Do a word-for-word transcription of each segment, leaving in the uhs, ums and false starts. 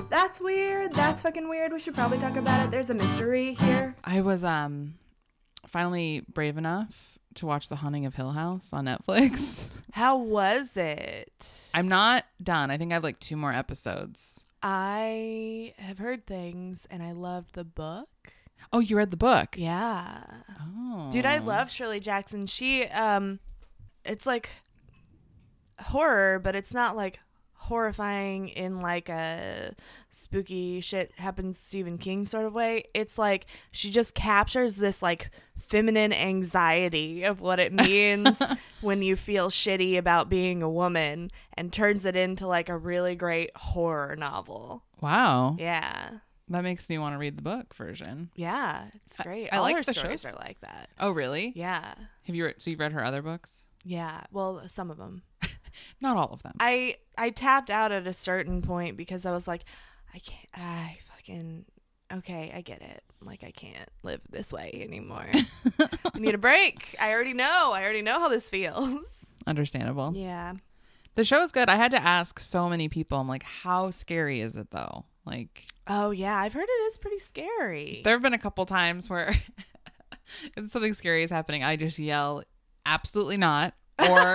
That's weird. That's fucking weird. We should probably talk about it. There's a mystery here. I was um finally brave enough to watch The Haunting of Hill House on Netflix. How was it? I'm not done. I think I have like two more episodes. I have heard things, and I loved the book. Oh, you read the book? Yeah. Oh. Dude, I love Shirley Jackson. She, um, it's like horror, but it's not like horrifying in like a spooky shit happens Stephen King sort of way. It's like she just captures this like feminine anxiety of what it means when you feel shitty about being a woman and turns it into like a really great horror novel. Wow. Yeah. That makes me want to read the book version. Yeah, it's great. I, I All like her the stories shows. are like that. Oh, really? Yeah. Have you re- so you've read her other books? Yeah. Well, some of them. Not all of them. I I tapped out at a certain point because I was like, I can't. I fucking okay. I get it. Like I can't live this way anymore. I need a break. I already know. I already know how this feels. Understandable. Yeah. The show's good. I had to ask so many people. I'm like, how scary is it though? Like, Oh yeah, I've heard it is pretty scary. there have been a couple times where if something scary is happening, I just yell, absolutely not. Or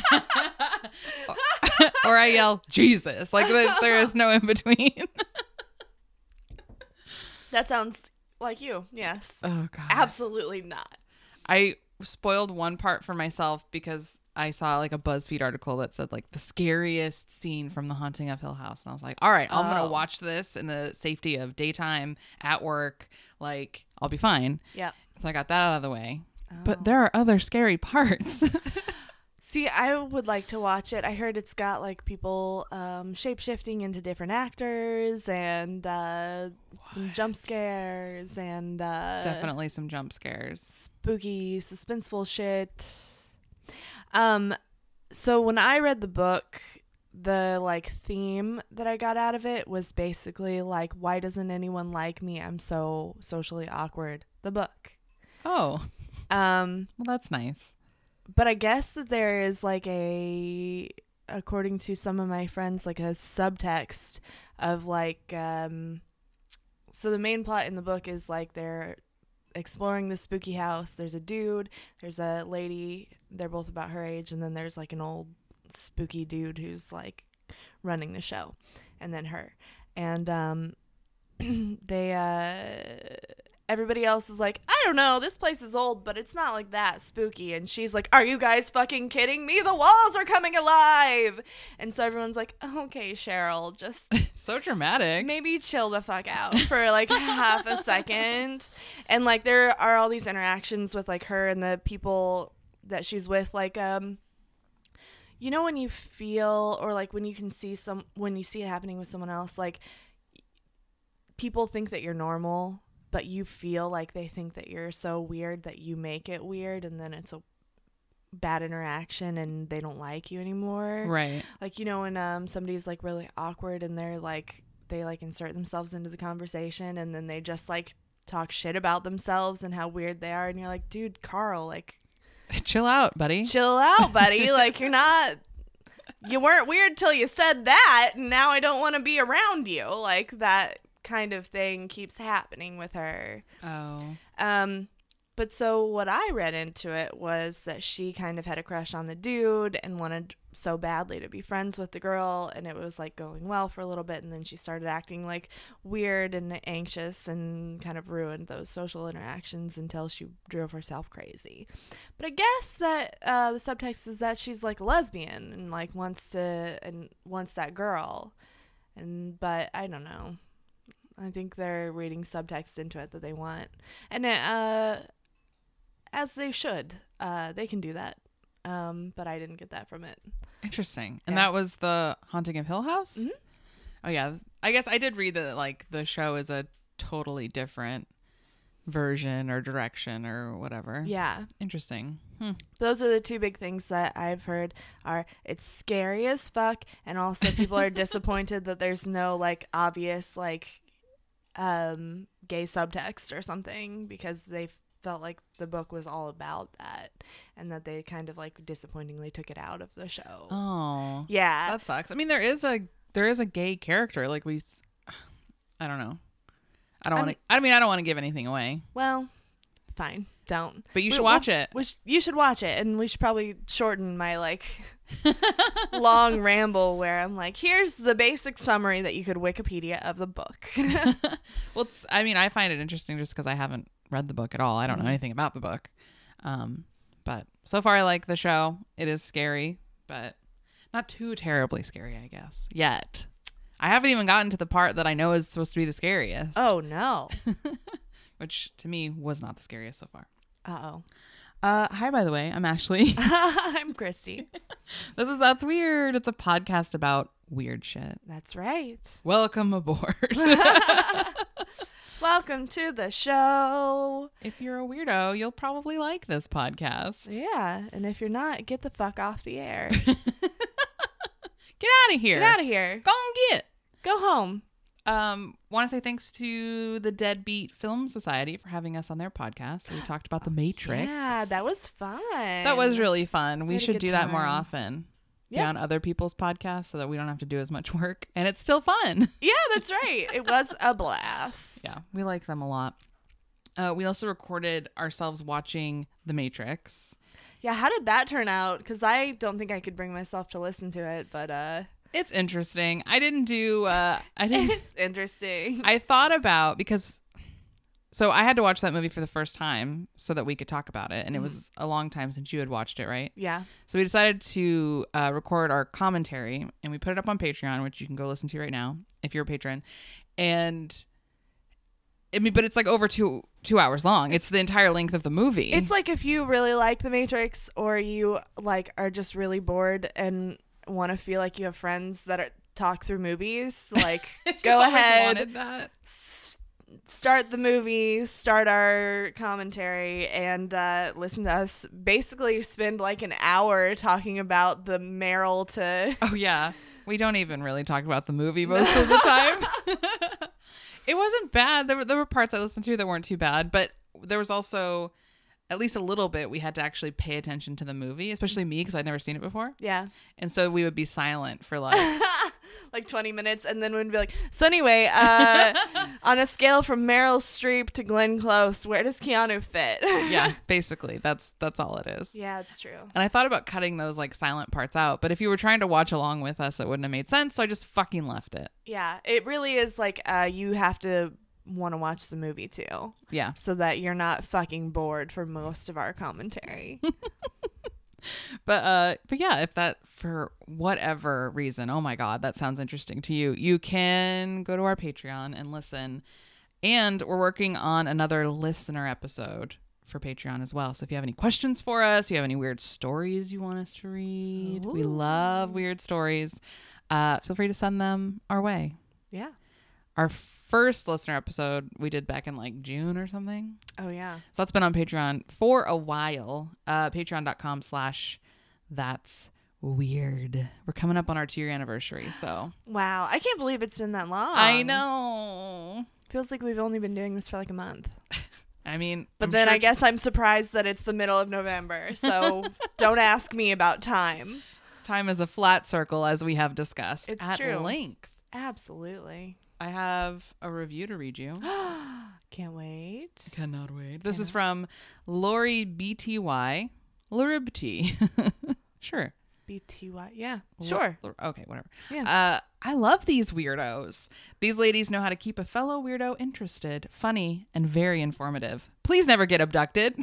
or I yell, Jesus. Like there, there is no in between. That sounds like you. Yes. Oh God. Absolutely not. I spoiled one part for myself because I saw like a BuzzFeed article that said like the scariest scene from The Haunting of Hill House. And I was like, all right, I'm going Oh. to watch this in the safety of daytime at work. Like I'll be fine. Yeah. So I got that out of the way. Oh. But there are other scary parts. See, I would like to watch it. I heard it's got like people um, shape-shifting into different actors and uh, some jump scares and uh, Definitely some jump scares. spooky, suspenseful shit. Um, so when I read the book, the like theme that I got out of it was basically like, why doesn't anyone like me? I'm so socially awkward. The book. Oh, Um, well, that's nice. but I guess that there is like a, according to some of my friends, like a subtext of like, um, so the main plot in the book is like they're exploring the spooky house. There's a dude, there's a lady, they're both about her age, and then there's like an old spooky dude who's like running the show, and then her. And um, they, uh, everybody else is like, I don't know, this place is old, but it's not like that spooky. And she's like, are you guys fucking kidding me? The walls are coming alive. And so everyone's like, okay, Cheryl, just So dramatic. maybe chill the fuck out for like half a second. And like there are all these interactions with like her and the people that she's with, like um you know when you feel, or like when you can see some, when you see it happening with someone else, like people think that you're normal, but you feel like they think that you're so weird that you make it weird, and then it's a bad interaction and they don't like you anymore. Right. Like, you know, when um somebody's like really awkward and they're like, they like insert themselves into the conversation and then they just like talk shit about themselves and how weird they are, and you're like, dude, Carl, like Chill out, buddy. chill out, buddy. Like you're not, you weren't weird till you said that, and now I don't want to be around you. Like that kind of thing keeps happening with her. Oh. Um, but so what I read into it was that she kind of had a crush on the dude and wanted so badly to be friends with the girl, and it was like going well for a little bit, and then she started acting like weird and anxious and kind of ruined those social interactions until she drove herself crazy. But I guess that uh, the subtext is that she's like a lesbian and like wants to and wants that girl, and but I don't know. I think they're reading subtext into it that they want, and it, uh, as they should. Uh, they can do that, um, but I didn't get that from it. Interesting. And Yeah. that was The Haunting of Hill House? Mhm. Oh, yeah. I guess I did read that, like, the show is a totally different version or direction or whatever. Yeah, Interesting. Hmm. those are the two big things that I've heard are it's scary as fuck, and also people are disappointed that there's no like obvious like um, gay subtext or something, because they felt like the book was all about that, and that they kind of like disappointingly took it out of the show. Oh. Yeah. That sucks. I mean, there is a there is a gay character. Like, we... s- I don't know. I don't I'm- want to. I mean, I don't want to give anything away. Well, fine. Don't. But you We- should watch we'll- it. We sh- you should watch it, and we should probably shorten my like long ramble where I'm like, here's the basic summary that you could Wikipedia of the book. Well, it's, I mean, I find it interesting just because I haven't read the book at all. I don't Mhm. know anything about the book. Um, but so far, I like the show. It is scary, but not too terribly scary, I guess. Yet, I haven't even gotten to the part that I know is supposed to be the scariest. Oh no. Which to me was not the scariest so far. Uh-oh. Uh, hi, by the way, I'm Ashley. I'm Christy. This is That's Weird. It's a podcast about weird shit. That's right. Welcome aboard. Welcome to the show. If you're a weirdo, you'll probably like this podcast. Yeah, and if you're not, get the fuck off the air. Get out of here. Get out of here. Go and get. Go home. Um, want to say thanks to the Deadbeat Film Society for having us on their podcast. We talked about The Matrix. Yeah, that was fun. That was really fun. We had a should good do that more time. often. Be Yeah. on other people's podcasts so that we don't have to do as much work. And it's still fun. Yeah, that's right. It was a blast. Yeah, we like them a lot. Uh, we also recorded ourselves watching The Matrix. Yeah, how did that turn out? Because I don't think I could bring myself to listen to it, but uh, It's interesting. I didn't do, uh, I didn't, it's interesting. I thought about, because, so I had to watch that movie for the first time so that we could talk about it. And it was a long time since you had watched it, right? Yeah. So we decided to uh, record our commentary, and we put it up on Patreon, which you can go listen to right now if you're a patron. And I mean, but it's like over two two hours long. It's the entire length of the movie. It's like if you really like The Matrix, or you like are just really bored and want to feel like you have friends that are, talk through movies, like go I've always ahead, wanted that. s- start the movie, start our commentary, and uh, listen to us basically spend like an hour talking about the Meryl to Oh yeah, we don't even really talk about the movie most of the time. It wasn't bad. There were there were parts I listened to that weren't too bad, but there was also at least a little bit we had to actually pay attention to the movie, especially me because I'd never seen it before, yeah. and so we would be silent for like like twenty minutes, and then we'd be like, so anyway, uh, on a scale from Meryl Streep to Glenn Close, where does Keanu fit? yeah, basically that's that's all it is. Yeah, it's true. And I thought about cutting those like silent parts out, but if you were trying to watch along with us, it wouldn't have made sense. So I just fucking left it. Yeah, it really is like uh, you have to want to watch the movie too, Yeah. so that you're not fucking bored for most of our commentary. But uh but yeah, if that for whatever reason, oh my god, that sounds interesting to you, you can go to our Patreon and listen. And we're working on another listener episode for Patreon as well. So if you have any questions for us, you have any weird stories you want us to read, we Ooh. love weird stories. Uh feel free to send them our way. Yeah. Our first listener episode we did back in like June or something. Oh yeah. So that's been on Patreon for a while. Uh, Patreon.com slash that's weird. We're coming up on our two year anniversary. So Wow, I can't believe it's been that long. I know. Feels like we've only been doing this for like a month. I mean, But I'm then sure I it's- guess I'm surprised that it's the middle of November. So don't ask me about time. time is a flat circle, as we have discussed It's at true. length. Absolutely. I have a review to read you. Can't wait. Cannot wait. This is Cannot. from Lori B T Y. Loribty. Sure. B T Y. Yeah. Sure. L- okay, whatever. Yeah. Uh, I love these weirdos. These ladies know how to keep a fellow weirdo interested, funny, and very informative. Please never get abducted.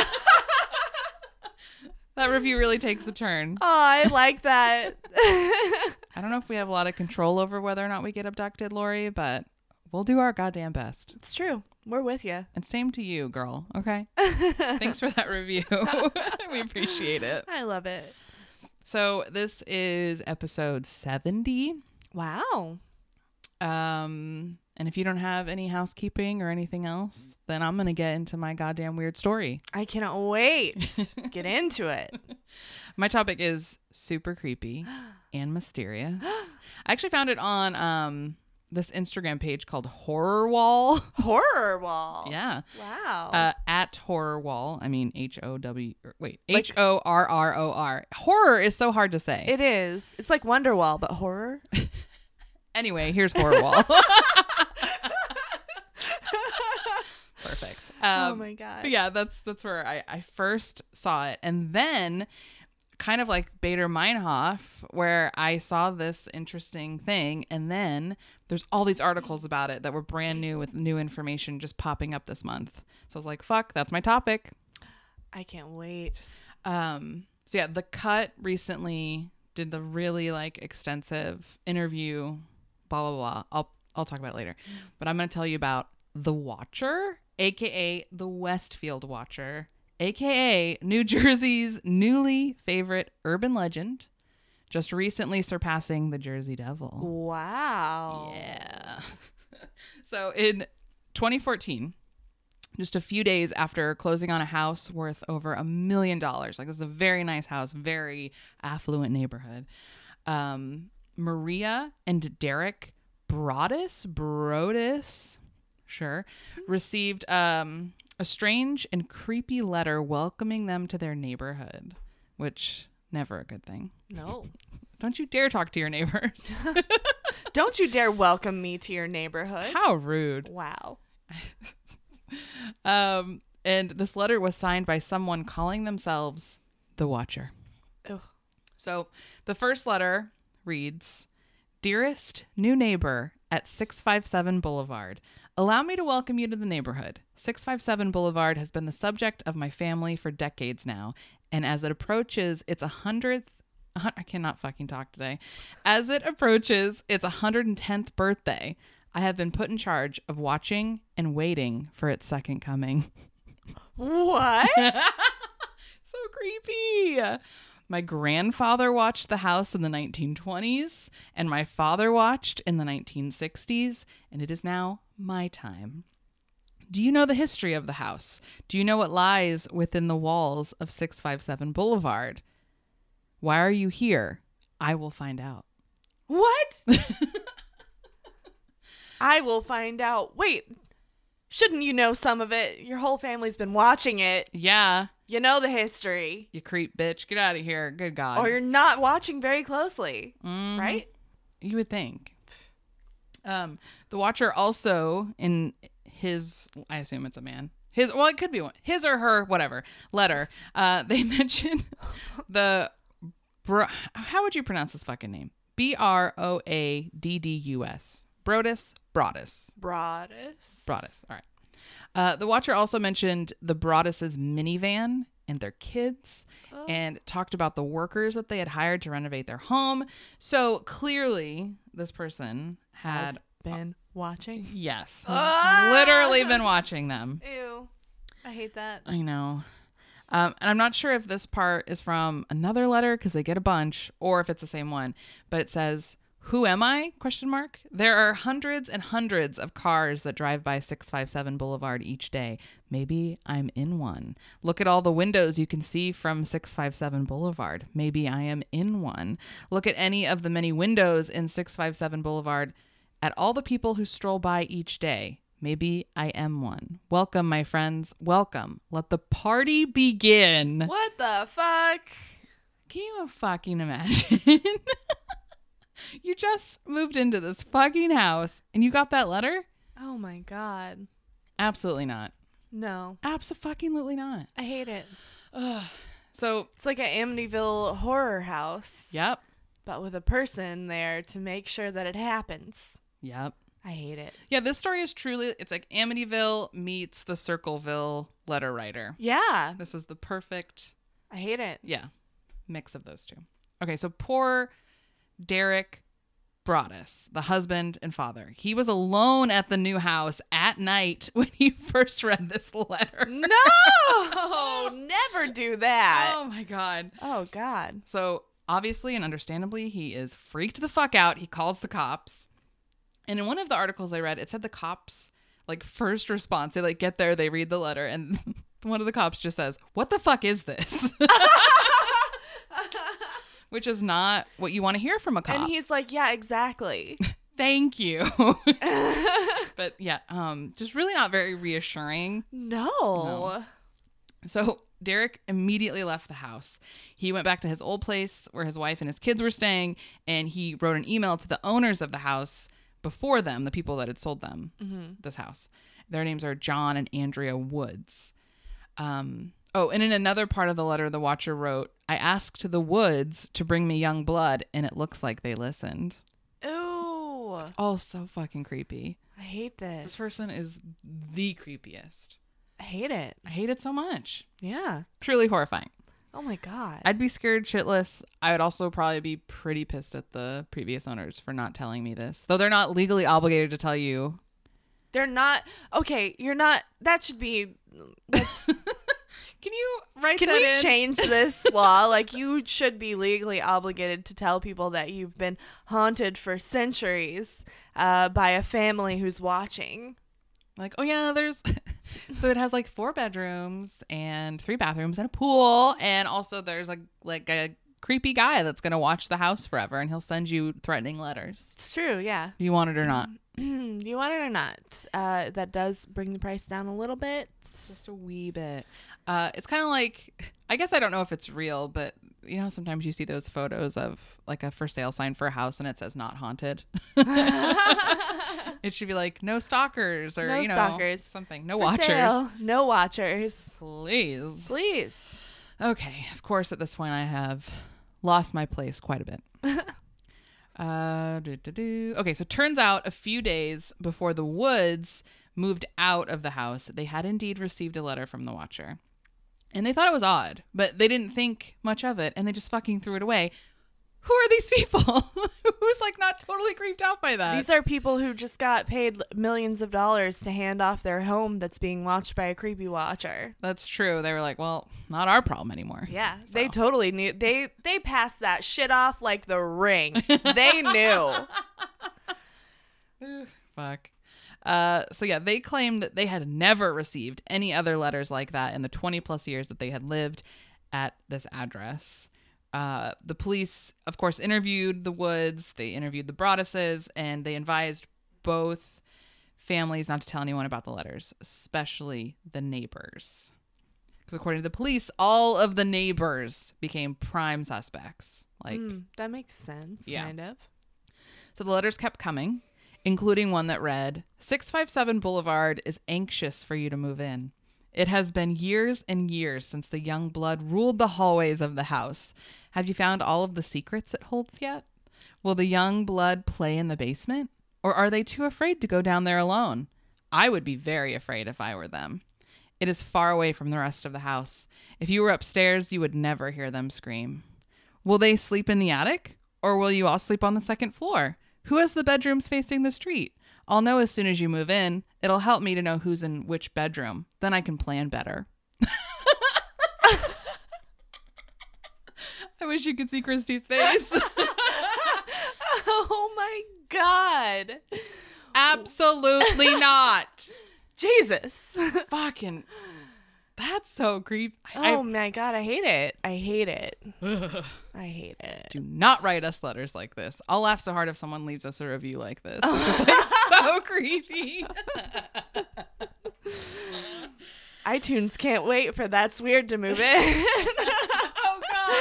That review really takes a turn. Oh, I like that. I don't know if we have a lot of control over whether or not we get abducted, Lori, but we'll do our goddamn best. It's true. We're with you. And same to you, girl. Okay? Thanks for that review. We appreciate it. I love it. So this is episode seventy. Wow. Um, and if you don't have any housekeeping or anything else, then I'm going to get into my goddamn weird story. I cannot wait. Get into it. My topic is super creepy and mysterious. I actually found it on um this Instagram page called Horror Wall. Horror wall. Yeah. Wow. Uh, at Horror Wall. I mean, H O W, wait, Like- H O R R O R. Horror is so hard to say. it is. It's like Wonderwall, but horror. Anyway, here's Horror Wall. Um, oh my God. But yeah, that's that's where I, I first saw it. And then kind of like Bader Meinhof, where I saw this interesting thing. And then there's all these articles about it that were brand new with new information just popping up this month. So I was like, fuck, that's my topic. I can't wait. Um, so yeah, The Cut recently did the really like extensive interview, blah, blah, blah. I'll, I'll talk about it later. But I'm going to tell you about The Watcher, A K A The Westfield Watcher, A K A New Jersey's newly favorite urban legend, just recently surpassing the Jersey Devil. Wow. Yeah. So in twenty fourteen, just a few days after closing on a house worth over a million dollars, like this is a very nice house, very affluent neighborhood, um, Maria and Derek Broadus, Brodus, sure, received um, a strange and creepy letter welcoming them to their neighborhood, which never a good thing. No. Don't you dare talk to your neighbors. Don't you dare welcome me to your neighborhood. How rude. Wow. Um, and this letter was signed by someone calling themselves the Watcher. Ugh. So the first letter reads, "Dearest new neighbor at six five seven Boulevard, allow me to welcome you to the neighborhood. six five seven Boulevard has been the subject of my family for decades now, and as it approaches its a hundredth, I cannot fucking talk today. As it approaches its one hundred tenth birthday, I have been put in charge of watching and waiting for its second coming." What? So creepy. My grandfather watched the house in the nineteen twenties, and my father watched in the nineteen sixties, and it is now my time. Do you know the history of the house? Do you know what lies within the walls of six five seven Boulevard? Why are you here? I will find out. What? I will find out. Wait, shouldn't you know some of it? Your whole family's been watching it. Yeah. You know the history. You creep bitch. Get out of here. Good God. Or you're not watching very closely, Mhm. right? You would think. Um, the Watcher also, in his, I assume it's a man, his, well, it could be one, his or her, whatever, letter, uh, they mention the, bro, how would you pronounce this fucking name? B R O A D D U S. Brodus, Broadus. Broadus. Broadus, all right. Uh, the Watcher also mentioned the Broadus's minivan and their kids, Oh. and talked about the workers that they had hired to renovate their home. So clearly, this person had Has been watching. yes, Ah! literally been watching them. Ew. I hate that. I know. Um, and I'm not sure if this part is from another letter because they get a bunch, or if it's the same one. But it says, "Who am I? Question mark. There are hundreds and hundreds of cars that drive by six five seven Boulevard each day. Maybe I'm in one. Look at all the windows you can see from six five seven Boulevard. Maybe I am in one. Look at any of the many windows in six five seven Boulevard. At all the people who stroll by each day. Maybe I am one. Welcome, my friends. Welcome. Let the party begin." What the fuck? Can you fucking imagine? You just moved into this fucking house and you got that letter? Oh my God. Absolutely not. No. Absolutely not. I hate it. So, It's like an Amityville horror house, yep. but with a person there to make sure that it happens. Yep. I hate it. Yeah, this story is truly, it's like Amityville meets the Circleville letter writer. Yeah. This is the perfect, I hate it. yeah, mix of those two. Okay, so poor Derek Broadus, the husband and father. He was alone at the new house at night when he first read this letter. No! Never do that. Oh my God. Oh, God. So obviously and understandably, he is freaked the fuck out. He calls the cops. And in one of the articles I read, it said the cops, like, first response, they like get there, they read the letter, and one of the cops just says, "What the fuck is this?" Which is not what you want to hear from a cop. And he's like, yeah, exactly. Thank you. But yeah, um, just really not very reassuring. No. No. So Derek immediately left the house. He went back to his old place where his wife and his kids were staying, and he wrote an email to the owners of the house before them, the people that had sold them Mm-hmm. this house. Their names are John and Andrea Woods. Um, oh, and in another part of the letter, the watcher wrote, I asked the Woods to bring me young blood, and it looks like they listened. Ooh. Oh, so fucking creepy. I hate this. This person is the creepiest. I hate it. I hate it so much. Yeah. Truly horrifying. Oh my God. I'd be scared shitless. I would also probably be pretty pissed at the previous owners for not telling me this. Though they're not legally obligated to tell you. They're not. Okay, you're not. That should be. Let's. Can you write Can that we in? change this law? Like, you should be legally obligated to tell people that you've been haunted for centuries uh, by a family who's watching. Like, oh yeah, there's so it has like four bedrooms and three bathrooms and a pool, and also there's like like a creepy guy that's gonna watch the house forever, and he'll send you threatening letters. It's true, yeah. Do you want it or not? Do you want it or not? Uh, that does bring the price down a little bit. Just a wee bit. Uh, it's kind of like, I guess I don't know if it's real, but you know, sometimes you see those photos of like a for sale sign for a house and it says not haunted. It should be like no stalkers or, No you know, stalkers. something. No For watchers. sale. No watchers. Please. Please. Okay. Of course, at this point, I have lost my place quite a bit. uh, doo, doo, doo. Okay. So turns out a few days before the Woods moved out of the house, they had indeed received a letter from the watcher. And they thought it was odd, but they didn't think much of it, and they just fucking threw it away. Who are these people? Who's like not totally creeped out by that? These are people who just got paid millions of dollars to hand off their home that's being watched by a creepy watcher. That's true. They were like, well, not our problem anymore. Yeah, So. they totally knew. They they passed that shit off like the ring. They knew. Fuck. Uh, so yeah, they claimed that they had never received any other letters like that in the twenty plus years that they had lived at this address. Uh, the police, of course, interviewed the Woods, they interviewed the Broadduses, and they advised both families not to tell anyone about the letters, especially the neighbors. Because according to the police, all of the neighbors became prime suspects. Like, Mm, that makes sense, Yeah. kind of. so the letters kept coming, including one that read, six five seven Boulevard is anxious for you to move in. It has been years and years since the young blood ruled the hallways of the house. Have you found all of the secrets it holds yet? Will the young blood play in the basement? Or are they too afraid to go down there alone? I would be very afraid if I were them. It is far away from the rest of the house. If you were upstairs, you would never hear them scream. Will they sleep in the attic? Or will you all sleep on the second floor? Who has the bedrooms facing the street? I'll know as soon as you move in. It'll help me to know who's in which bedroom. Then I can plan better. I wish you could see Christy's face. Oh my God. Absolutely not. Jesus. Fucking, that's so creepy. Oh my God, I hate it. I hate it. I hate it. Do not write us letters like this. I'll laugh so hard if someone leaves us a review like this. It's just like so creepy. iTunes can't wait for That's Weird to move in. Oh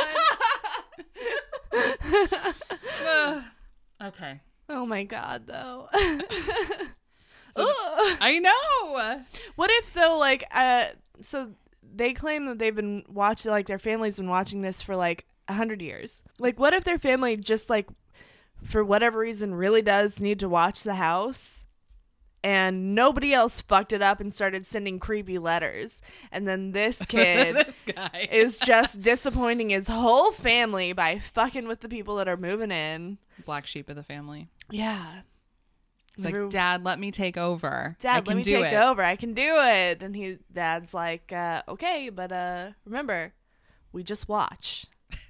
God. Ugh. Okay. Oh my God, though. So Ugh. I know. What if though, like, uh, so they claim that they've been watching, like, their family's been watching this for like a hundred years. Like, what if their family just like, for whatever reason, really does need to watch the house, and nobody else fucked it up and started sending creepy letters, and then this kid This guy is just disappointing his whole family by fucking with the people that are moving in. black sheep of the family. Yeah. It's like, Every- Dad, let me take over. I Dad, can let me do take it. over. I can do it. And he, Dad's like, uh, okay, but uh, remember, we just watch.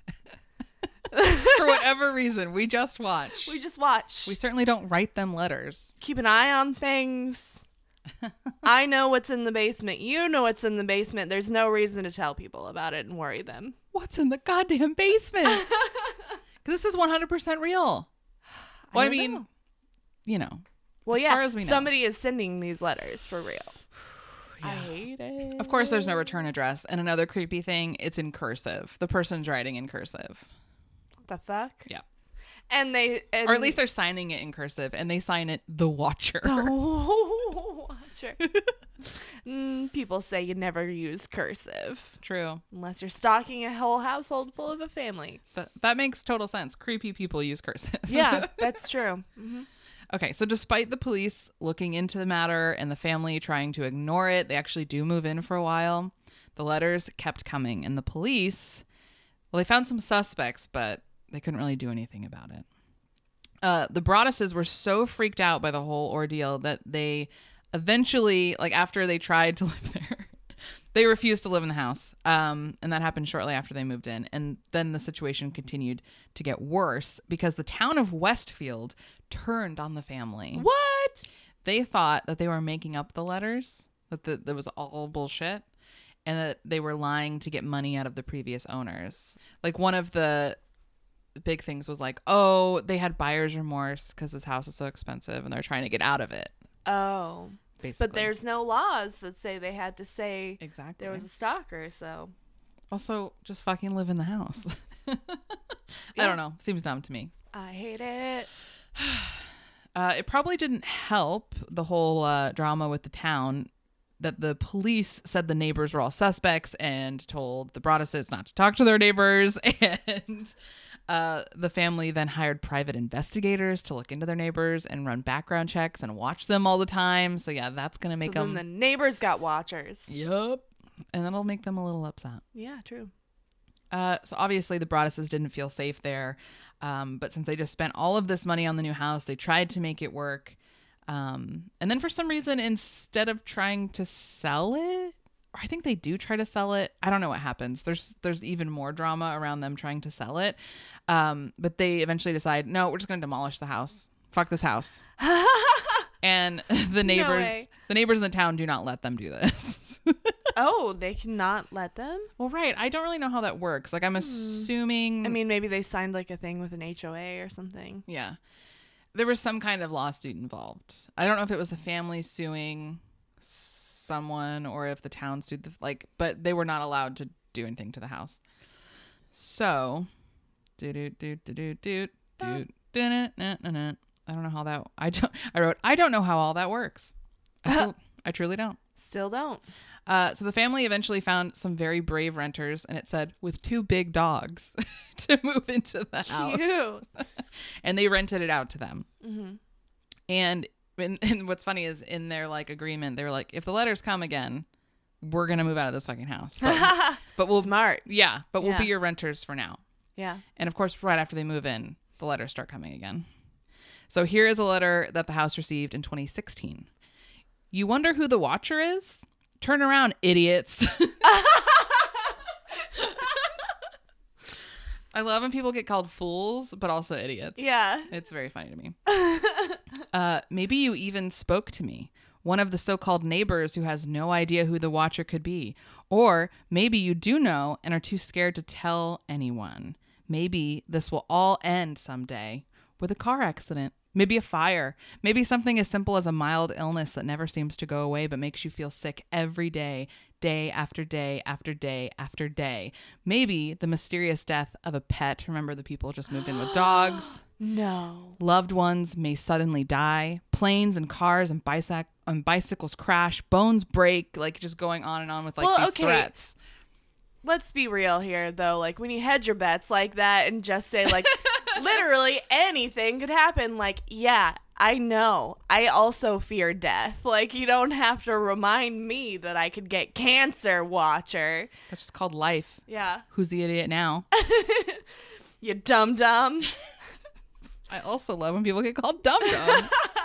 For whatever reason, we just watch. We just watch. We certainly don't write them letters. Keep an eye on things. I know what's in the basement. You know what's in the basement. There's no reason to tell people about it and worry them. What's in the goddamn basement? This is one hundred percent real. Well, I, don't mean, know. you know. Well, as yeah, far as we know. somebody is sending these letters for real. I Yeah. hate it. Of course, there's no return address. And another creepy thing, it's in cursive. The person's writing in cursive. What the fuck? Yeah. And they, and or at least they're signing it in cursive, and they sign it the Watcher. Oh, Watcher. mm, people say you never use cursive. True. Unless you're stalking a whole household full of a family. That, that makes total sense. Creepy people use cursive. Yeah, that's true. Mm-hmm. Okay, so despite the police looking into the matter and the family trying to ignore it, they actually do move in for a while. The letters kept coming, and the police, well, they found some suspects, but they couldn't really do anything about it. Uh, the Broadduses were so freaked out by the whole ordeal that they eventually, like after they tried to live there, they refused to live in the house. Um, and that happened shortly after they moved in. And then the situation continued to get worse because the town of Westfield turned on the family. What? They thought that they were making up the letters, that the, that was all bullshit, and that they were lying to get money out of the previous owners. Like one of the big things was like, oh, they had buyer's remorse because this house is so expensive and they're trying to get out of it. Oh. Basically. But there's no laws that say they had to say exactly there was a stalker, so. Also, just fucking live in the house. I Yeah. don't know. Seems dumb to me. I hate it. Uh, it probably didn't help the whole uh, drama with the town that the police said the neighbors were all suspects and told the Broadduses not to talk to their neighbors. And uh, the family then hired private investigators to look into their neighbors and run background checks and watch them all the time. So yeah, that's going to make so them. then the neighbors got watchers. Yep. And that'll make them a little upset. Yeah, true. Uh, so obviously the Broadduses didn't feel safe there. Um, but since they just spent all of this money on the new house, they tried to make it work. Um, and then for some reason, instead of trying to sell it, or I think they do try to sell it. I don't know what happens. There's there's even more drama around them trying to sell it. Um, but they eventually decide, no, we're just going to demolish the house. Fuck this house. And the neighbors, way. the neighbors in the town do not let them do this. Oh, they cannot let them? Well, right. I don't really know how that works. Like, I'm assuming. I mean, maybe they signed like a thing with an H O A or something. Yeah. There was some kind of lawsuit involved. I don't know if it was the family suing someone or if the town sued the, like, but they were not allowed to do anything to the house. So, do do do do do do do do. I don't know how that. I don't. I wrote. I don't know how all that works. I, still, I truly don't. Still don't. Uh, so the family eventually found some very brave renters, and it said with two big dogs to move into the house. Cute. And they rented it out to them. Mm-hmm. And, and and what's funny is in their like agreement, they were like, if the letters come again, we're gonna move out of this fucking house. But, but we'll smart. Yeah, but we'll Yeah. be your renters for now. Yeah. And of course, right after they move in, the letters start coming again. So here is a letter that the house received in twenty sixteen. You wonder who the Watcher is? Turn around, idiots. I love when people get called fools, but also idiots. Yeah. It's very funny to me. uh, maybe you even spoke to me, one of the so-called neighbors who has no idea who the Watcher could be. Or maybe you do know and are too scared to tell anyone. Maybe this will all end someday with a car accident. Maybe a fire. Maybe something as simple as a mild illness that never seems to go away but makes you feel sick every day, day after day after day after day. Maybe the mysterious death of a pet. Remember, the people just moved in with dogs. No. Loved ones may suddenly die. Planes and cars and, bicyc- and bicycles crash. Bones break. Like, just going on and on with like Well, these okay. threats. Let's be real here, though. Like, when you hedge your bets like that and just say, like, literally anything could happen. Like, yeah, I know. I also fear death. Like, you don't have to remind me that I could get cancer, Watcher. That's just called life. Yeah. Who's the idiot now? You dum-dum. I also love when people get called dum-dums.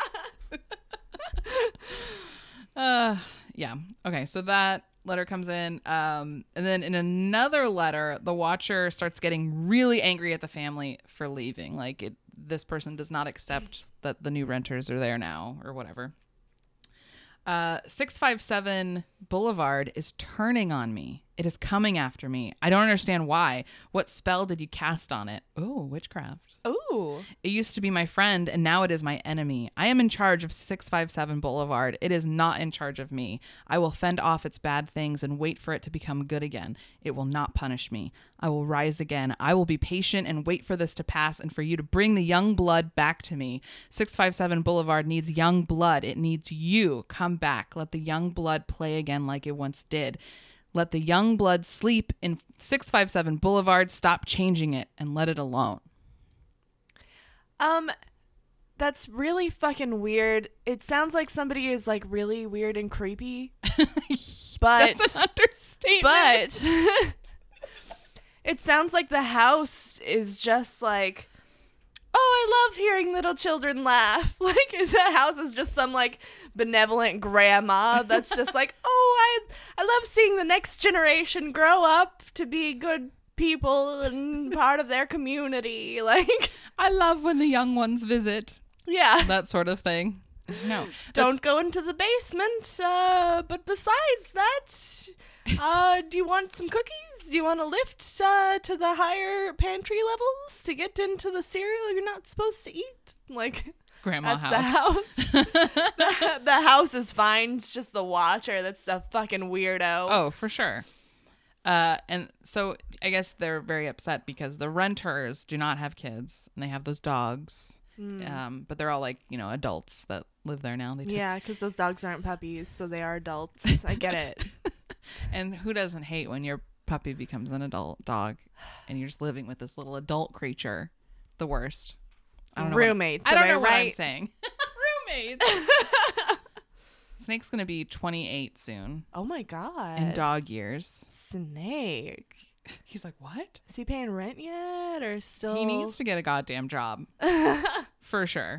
uh, yeah. Okay, so that letter comes in. Um, and then in another letter, the Watcher starts getting really angry at the family for leaving. Like, it, this person does not accept that the new renters are there now or whatever. Uh, six five seven Boulevard is turning on me. It is coming after me. I don't understand why. What spell did you cast on it? Oh, witchcraft. Ooh. It used to be my friend, and now it is my enemy. I am in charge of six five seven Boulevard. It is not in charge of me. I will fend off its bad things and wait for it to become good again. It will not punish me. I will rise again. I will be patient and wait for this to pass and for you to bring the young blood back to me. six five seven Boulevard needs young blood. It needs you. Come back. Let the young blood play again like it once did. Let the young blood sleep in six five seven Boulevard. Stop changing it and let it alone. Um, that's really fucking weird. It sounds like somebody is like really weird and creepy. But That's an understatement. But it sounds like the house is just like, oh, I love hearing little children laugh. Like, the house is just some like benevolent grandma that's just like, oh, I I love seeing the next generation grow up to be good people and part of their community. Like, I love when the young ones visit. yeah, That sort of thing. No. don't go into the basement. Uh, but besides that, uh, do you want some cookies? Do you want to lift uh, to the higher pantry levels to get into the cereal you're not supposed to eat? Like, Grandma that's house. the house. the, the house is fine. It's just the watcher that's a fucking weirdo. Oh, for sure. Uh, and so I guess they're very upset because the renters do not have kids and they have those dogs. Mm. Um, but they're all like, you know, adults that live there now. They took- Yeah, because those dogs aren't puppies, so they are adults. I get it. And who doesn't hate when your puppy becomes an adult dog and you're just living with this little adult creature? The worst. I don't know. Roommates. What, I don't am I know what I'm right? saying. Roommates. Snake's gonna be twenty-eight soon. Oh my god. In dog years. Snake. He's like, what? Is he paying rent yet, or still? He needs to get a goddamn job. For sure.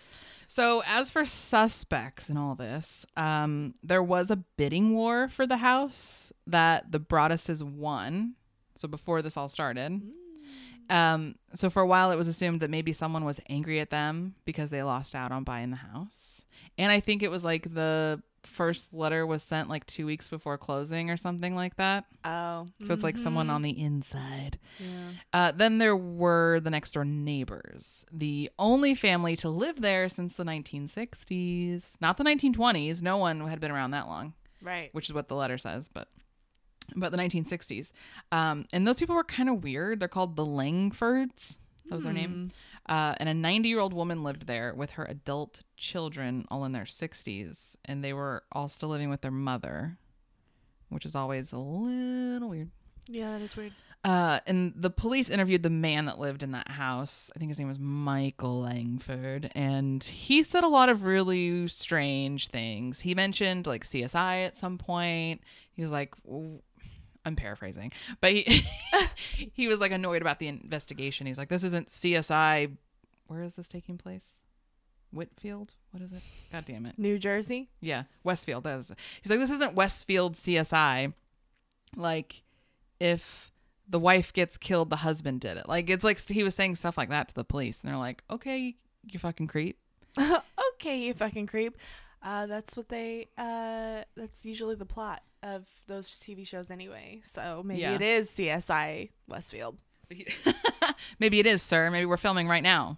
So as for suspects and all this, um, there was a bidding war for the house that the Broadduses won. So before this all started. Um, so for a while it was assumed that maybe someone was angry at them because they lost out on buying the house. And I think it was like the first letter was sent like two weeks before closing or something like that. Oh. So it's like someone on the inside. Yeah. Uh, then there were the next door neighbors, the only family to live there since the nineteen sixties, not the nineteen twenties. No one had been around that long, Right. which is what the letter says, but but the nineteen sixties. Um, and those people were kind of weird. They're called the Langfords. That was their name. Uh, and a ninety-year-old woman lived there with her adult children, all in their sixties, and they were all still living with their mother, which is always a little weird. Yeah, that is weird. Uh, and the police interviewed the man that lived in that house. I think his name was Michael Langford, and he said a lot of really strange things. He mentioned like C S I at some point. He was like, I'm paraphrasing, but he he was like annoyed about the investigation. He's like, this isn't C S I. Where is this taking place? Whitfield? What is it? God damn it. New Jersey? Yeah, Westfield. That is. He's like, this isn't Westfield C S I. Like, if the wife gets killed, the husband did it. Like, it's like he was saying stuff like that to the police, and they're like, okay, you fucking creep. Okay, you fucking creep. Uh, that's what they, uh, that's usually the plot of those T V shows anyway. So maybe Yeah. it is C S I Westfield. Maybe it is, sir. Maybe we're filming right now.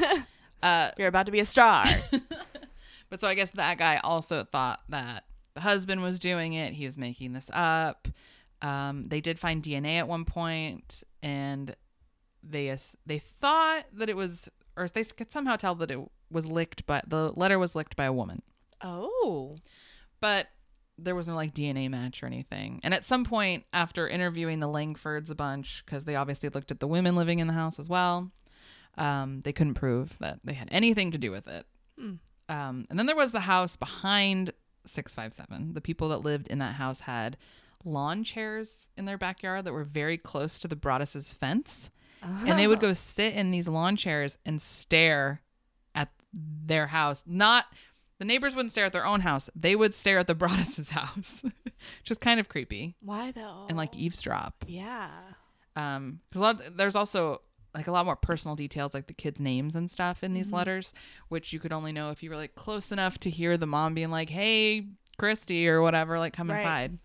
Uh, You're about to be a star. but so I guess that guy also thought that the husband was doing it. He was making this up. Um, they did find D N A at one point, and they they thought that it was, or they could somehow tell that it was licked, but the letter was licked by a woman. Oh. But there was no like D N A match or anything. And at some point after interviewing the Langfords a bunch, because they obviously looked at the women living in the house as well, um, they couldn't prove that they had anything to do with it. Hmm. Um, and then there was the house behind six five seven. The people that lived in that house had lawn chairs in their backyard that were very close to the Broadduses' fence. Oh. And they would go sit in these lawn chairs and stare at their house. Not... The neighbors wouldn't stare at their own house. They would stare at the Broadduses' house, which is kind of creepy. Why though? And like eavesdrop. Yeah. Um, 'cause a lot of, there's also like a lot more personal details, like the kids' names and stuff in these Mm-hmm. letters, which you could only know if you were like close enough to hear the mom being like, "Hey, Christy," or whatever, like come Right. inside.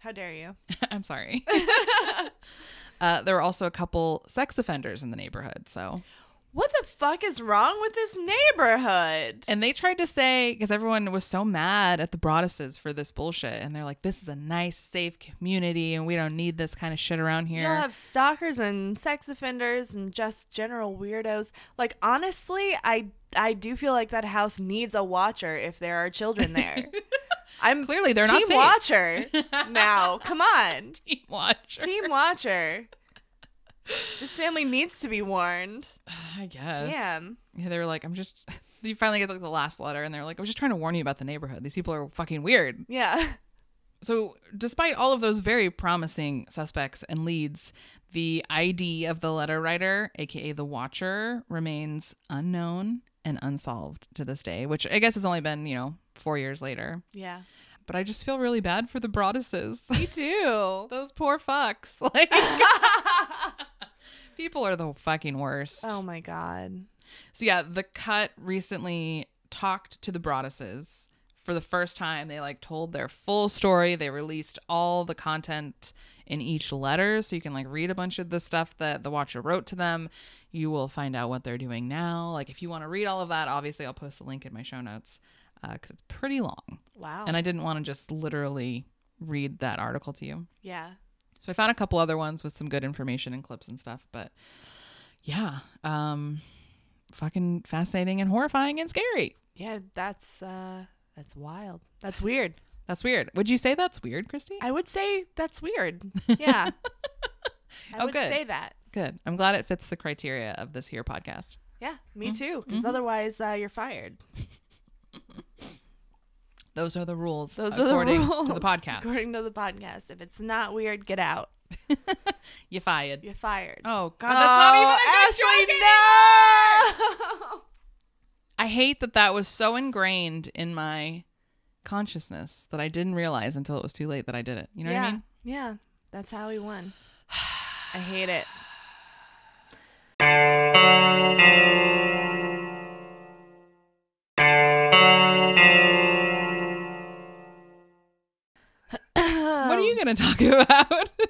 How dare you? I'm sorry. uh, there were also a couple sex offenders in the neighborhood. So, what the fuck is wrong with this neighborhood? and they tried to say, because everyone was so mad at the Broadduses for this bullshit, and they're like, "This is a nice, safe community, and we don't need this kind of shit around here." You'll have stalkers and sex offenders and just general weirdos. Like, honestly, I I do feel like that house needs a watcher if there are children there. I'm Clearly, they're team not safe. watcher now. Come on, Team watcher. team watcher. This family needs to be warned. I guess. Damn. Yeah, they were like, "I'm just." You finally get like the last letter, and they're like, "I was just trying to warn you about the neighborhood. These people are fucking weird." Yeah. So, despite all of those very promising suspects and leads, the I D of the letter writer, aka the Watcher, remains unknown and unsolved to this day, which I guess has only been, you know, four years later. Yeah. But I just feel really bad for the Broadduses. Me too. Those poor fucks. Like, people are the fucking worst. Oh my God. So, yeah, The Cut recently talked to the Broadduses. For the first time, they like told their full story. They released all the content in each letter, so you can like read a bunch of the stuff that the Watcher wrote to them. You will find out what they're doing now. Like, if you want to read all of that, obviously I'll post the link in my show notes because uh, it's pretty long. Wow. And I didn't want to just literally read that article to you. Yeah. So I found a couple other ones with some good information and clips and stuff. But yeah, um, fucking fascinating and horrifying and scary. Yeah, that's uh that's wild. That's weird. That's weird. Would you say that's weird, Christy? I would say that's weird. Yeah. I Oh, would good. say that. Good. I'm glad it fits the criteria of this here podcast. Yeah, me Mm. too. Because Mhm. otherwise, uh, you're fired. Those are the rules. Those are the according rules. to the podcast. According to the podcast. If it's not weird, get out. You fired. You're fired. Oh God, that's not even a good Ashley, joke anymore! no! I hate that that was so ingrained in my consciousness that I didn't realize until it was too late that I did it. You know yeah. what I mean? Yeah. That's how we won. I hate it. What are you going to talk about?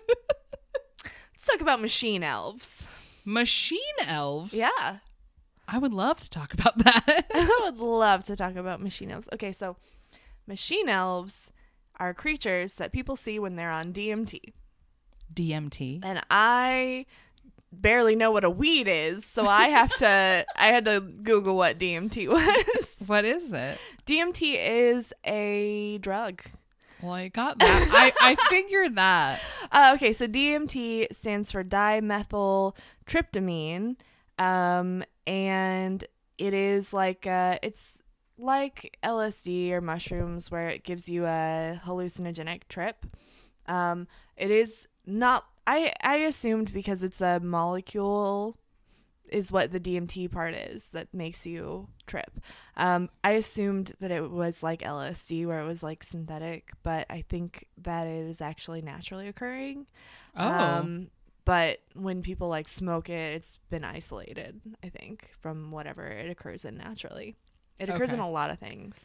Let's talk about machine elves. Machine elves? Yeah. I would love to talk about that. I would love to talk about machine elves. Okay, so machine elves are creatures that people see when they're on D M T. D M T. And I barely know what a weed is, so I have to I had to Google what D M T was. What is it? D M T is a drug. Well, I got that. I, I figured that. Uh, okay, so D M T stands for dimethyltryptamine, um, and it is like uh, it's like L S D or mushrooms, where it gives you a hallucinogenic trip. Um, it is not. I I assumed because it's a molecule is what the D M T part is that makes you trip. Um, I assumed that it was like L S D where it was like synthetic, but I think that it is actually naturally occurring. Oh. Um, but when people like smoke it, it's been isolated, I think, from whatever it occurs in naturally. It occurs Okay. in a lot of things.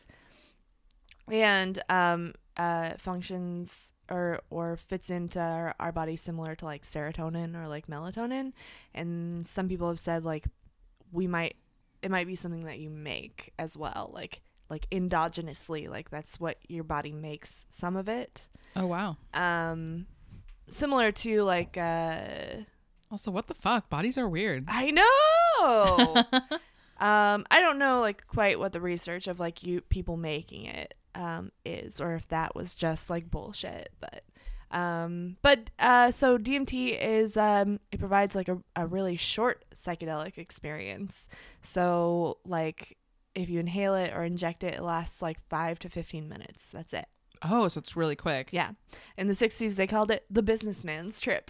And um, uh, functions or or fits into our, our body similar to like serotonin or like melatonin. And some people have said like we might it might be something that you make as well, like like endogenously, like that's what your body makes, some of it. Oh, wow. Um similar to like uh Also, what the fuck? Bodies are weird. I know. um I don't know like quite what the research of like you people making it um is, or if that was just like bullshit, but um but uh so D M T is um it provides like a, a really short psychedelic experience. So like if you inhale it or inject it, it lasts like five to fifteen minutes. That's it. Oh, so it's really quick. Yeah. In the sixties they called it the businessman's trip.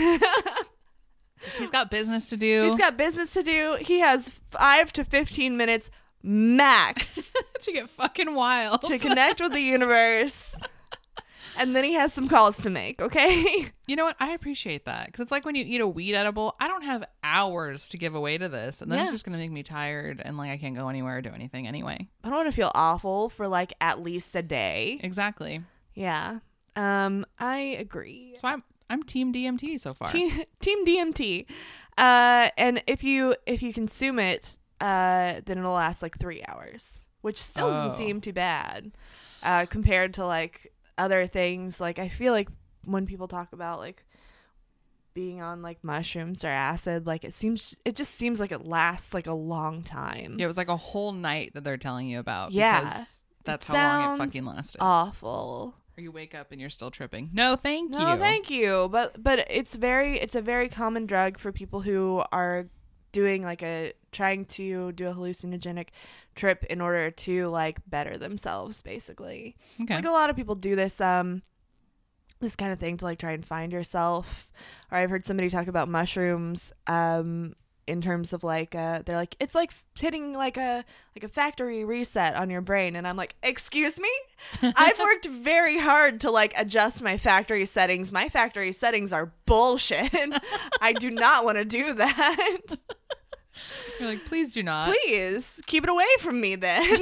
He's got business to do. He's got business to do. He has five to fifteen minutes max to get fucking wild. to connect with the universe. And then he has some calls to make, okay? You know what? I appreciate that. Because it's like when you eat a weed edible, I don't have hours to give away to this. And then Yeah. it's just going to make me tired and like I can't go anywhere or do anything anyway. I don't want to feel awful for like at least a day. Exactly. Yeah. Um, I agree. So I'm I'm team D M T so far. Team, team D M T. Uh, and if you if you consume it, uh, then it'll last like three hours, which still Oh. doesn't seem too bad, uh, compared to like other things. Like I feel like when people talk about like being on like mushrooms or acid, like it seems it just seems like it lasts like a long time. Yeah, it was like a whole night that they're telling you about. Yeah. Because that's It how long it sounds fucking lasted. Awful. Or you wake up and you're still tripping. No, thank No, you. thank you. But but it's very it's a very common drug for people who are doing like a trying to do a hallucinogenic trip in order to like better themselves, basically. Okay. Like a lot of people do this um this kind of thing to like try and find yourself. Or I've heard somebody talk about mushrooms um in terms of like uh they're like it's like hitting like a like a factory reset on your brain, and I'm like, excuse me? I've worked very hard to like adjust my factory settings. My factory settings are bullshit. I do not want to do that. You're like, please do not. Please keep it away from me then.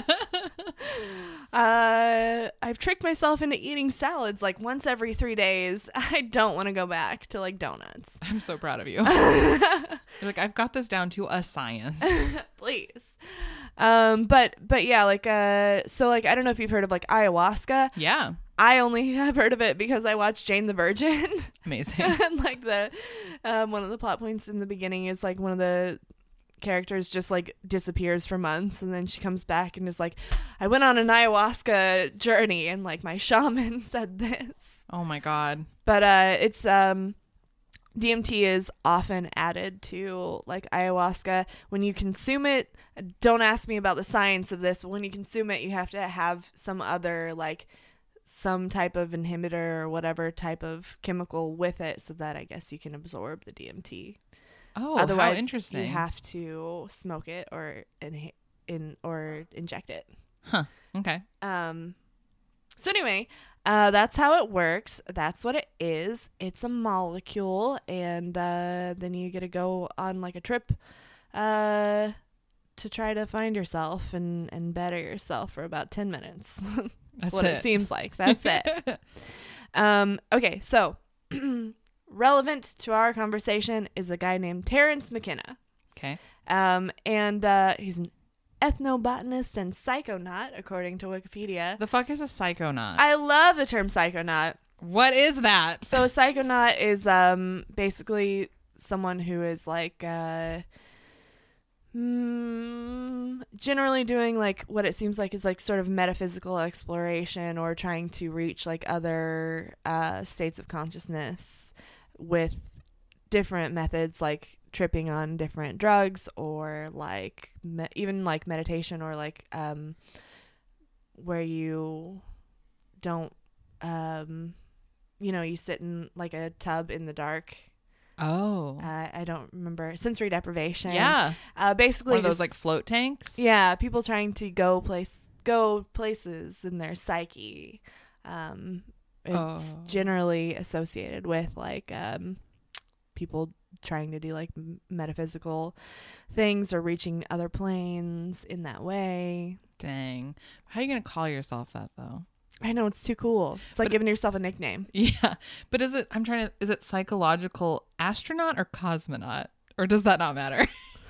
uh I've tricked myself into eating salads like once every three days. I don't want to go back to like donuts. I'm so proud of you. You're like, I've got this down to a science. Please. Um but but yeah, like uh so like I don't know if you've heard of like ayahuasca. Yeah. I only have heard of it because I watched Jane the Virgin. Amazing. And like the um one of the plot points in the beginning is like one of the characters just like disappears for months, and then she comes back and is like, I went on an ayahuasca journey and like my shaman said this. Oh my God. But uh it's um D M T is often added to like ayahuasca. When you consume it, don't ask me about the science of this, but when you consume it, you have to have some other like some type of inhibitor or whatever type of chemical with it so that I guess you can absorb the D M T. Oh, Otherwise, how interesting. you have to smoke it or in, in or inject it. Huh. Okay. Um. So anyway, uh, that's how it works. That's what it is. It's a molecule, and uh, then you get to go on like a trip, uh, to try to find yourself and and better yourself for about ten minutes. That's, That's what it. it. seems like. That's it. Um. Okay. So. Relevant to our conversation is a guy named Terence McKenna. Okay. Um, and uh, he's an ethnobotanist and psychonaut, according to Wikipedia. The fuck is a psychonaut? I love the term psychonaut. What is that? So a psychonaut is um, basically someone who is like uh, mm, generally doing like what it seems like is like sort of metaphysical exploration or trying to reach like other uh, states of consciousness with different methods, like tripping on different drugs or like me- even like meditation or like um where you don't um you know you sit in like a tub in the dark. Oh. uh, I don't remember. Sensory deprivation. Yeah. Uh basically One of those just- like float tanks? yeah, people trying to go place go places in their psyche. Um, it's Oh. generally associated with like um, people trying to do like m- metaphysical things or reaching other planes in that way. Dang. How are you going to call yourself that though? I know, it's too cool. It's like But- giving yourself a nickname. Yeah. But is it, I'm trying to, is it psychological astronaut or cosmonaut? Or does that not matter?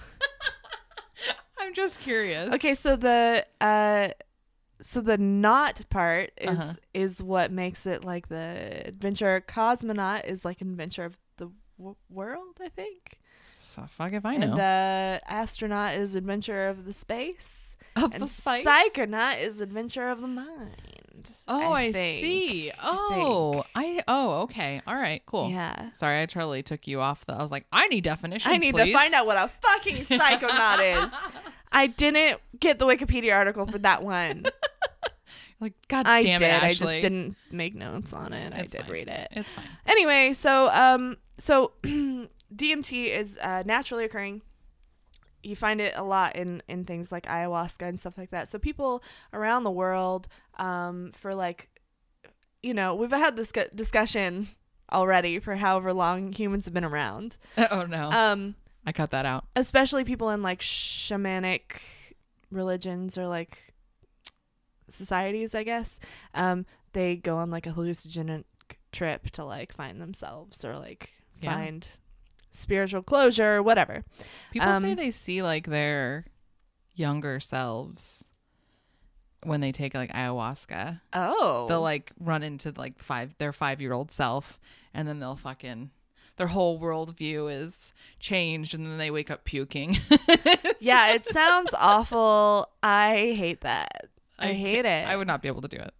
I'm just curious. Okay, so the uh, so the not part is Uh-huh. is what makes it like the adventure. Cosmonaut is like an adventure of the w- world, I think. So fuck if I know. And uh, astronaut is adventure of the space. of And the spice? psychonaut is adventure of the mind. Oh, I, think. see. I Oh, think. I, oh, okay. All right, cool. Yeah. Sorry, I totally took you off the, I was like, I need definitions, I need please. to find out what a fucking psychonaut is. I didn't get the Wikipedia article for that one. Like, God I damn did. it, I Ashley. just didn't make notes on it. It's I did fine. read it. It's fine. Anyway, so um, so D M T is uh, naturally occurring. You find it a lot in, in things like ayahuasca and stuff like that. So people around the world, um, for like, you know, we've had this gu- discussion already for however long humans have been around. Oh, no. Um, I cut that out. especially people in like shamanic religions or like societies, I guess. Um, they go on like a hallucinogenic trip to like find themselves or like Yeah. find spiritual closure, whatever. People Um, say they see like their younger selves when they take like ayahuasca. Oh. They'll like run into like five their five year old self, and then they'll fucking their whole worldview is changed, and then they wake up puking. Yeah, it sounds awful. I hate that. I, hate can't- it. I would not be able to do it.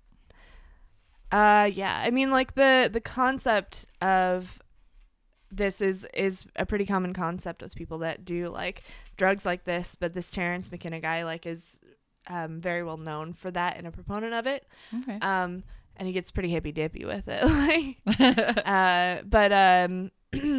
Uh yeah, I mean like the the concept of this is is a pretty common concept with people that do like drugs like this, but this Terrence McKenna guy like is um very well known for that and a proponent of it. Okay. Um and he gets pretty hippy dippy with it. Like uh but um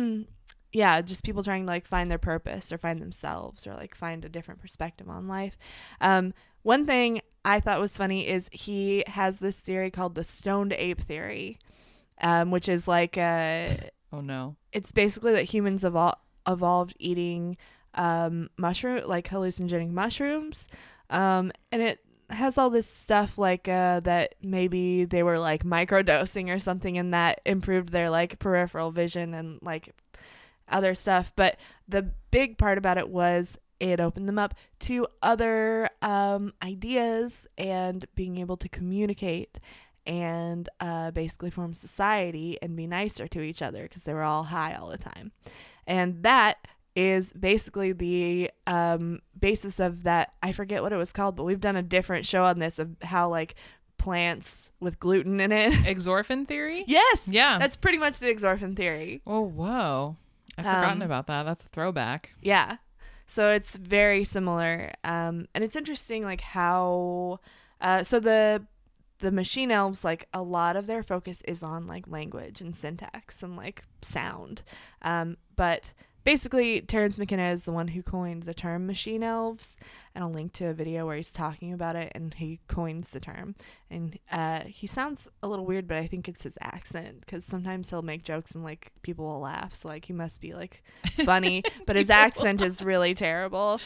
yeah, just people trying to like find their purpose or find themselves or like find a different perspective on life. Um one thing I thought was funny is he has this theory called the stoned ape theory, um, which is like uh, Oh no. it's basically that humans evol- evolved eating um, mushroom like hallucinogenic mushrooms, um, and it has all this stuff like uh, that maybe they were like microdosing or something, and that improved their like peripheral vision and like other stuff. But the big part about it was it opened them up to other um, ideas and being able to communicate and uh, basically form society and be nicer to each other because they were all high all the time. And that is basically the um, basis of that. I forget what it was called, but we've done a different show on this of how like plants with gluten in it. Exorphin theory? Yes. Yeah. That's pretty much the exorphin theory. Oh, whoa. I've forgotten Um, about that. That's a throwback. Yeah. So it's very similar. Um, and it's interesting like how uh, so the the machine elves, like a lot of their focus is on like language and syntax and like sound. Um, but basically Terrence McKenna is the one who coined the term machine elves, and I'll link to a video where he's talking about it and he coins the term. And uh, he sounds a little weird, but I think it's his accent because sometimes he'll make jokes and like people will laugh. So like he must be like funny, but his accent is really terrible.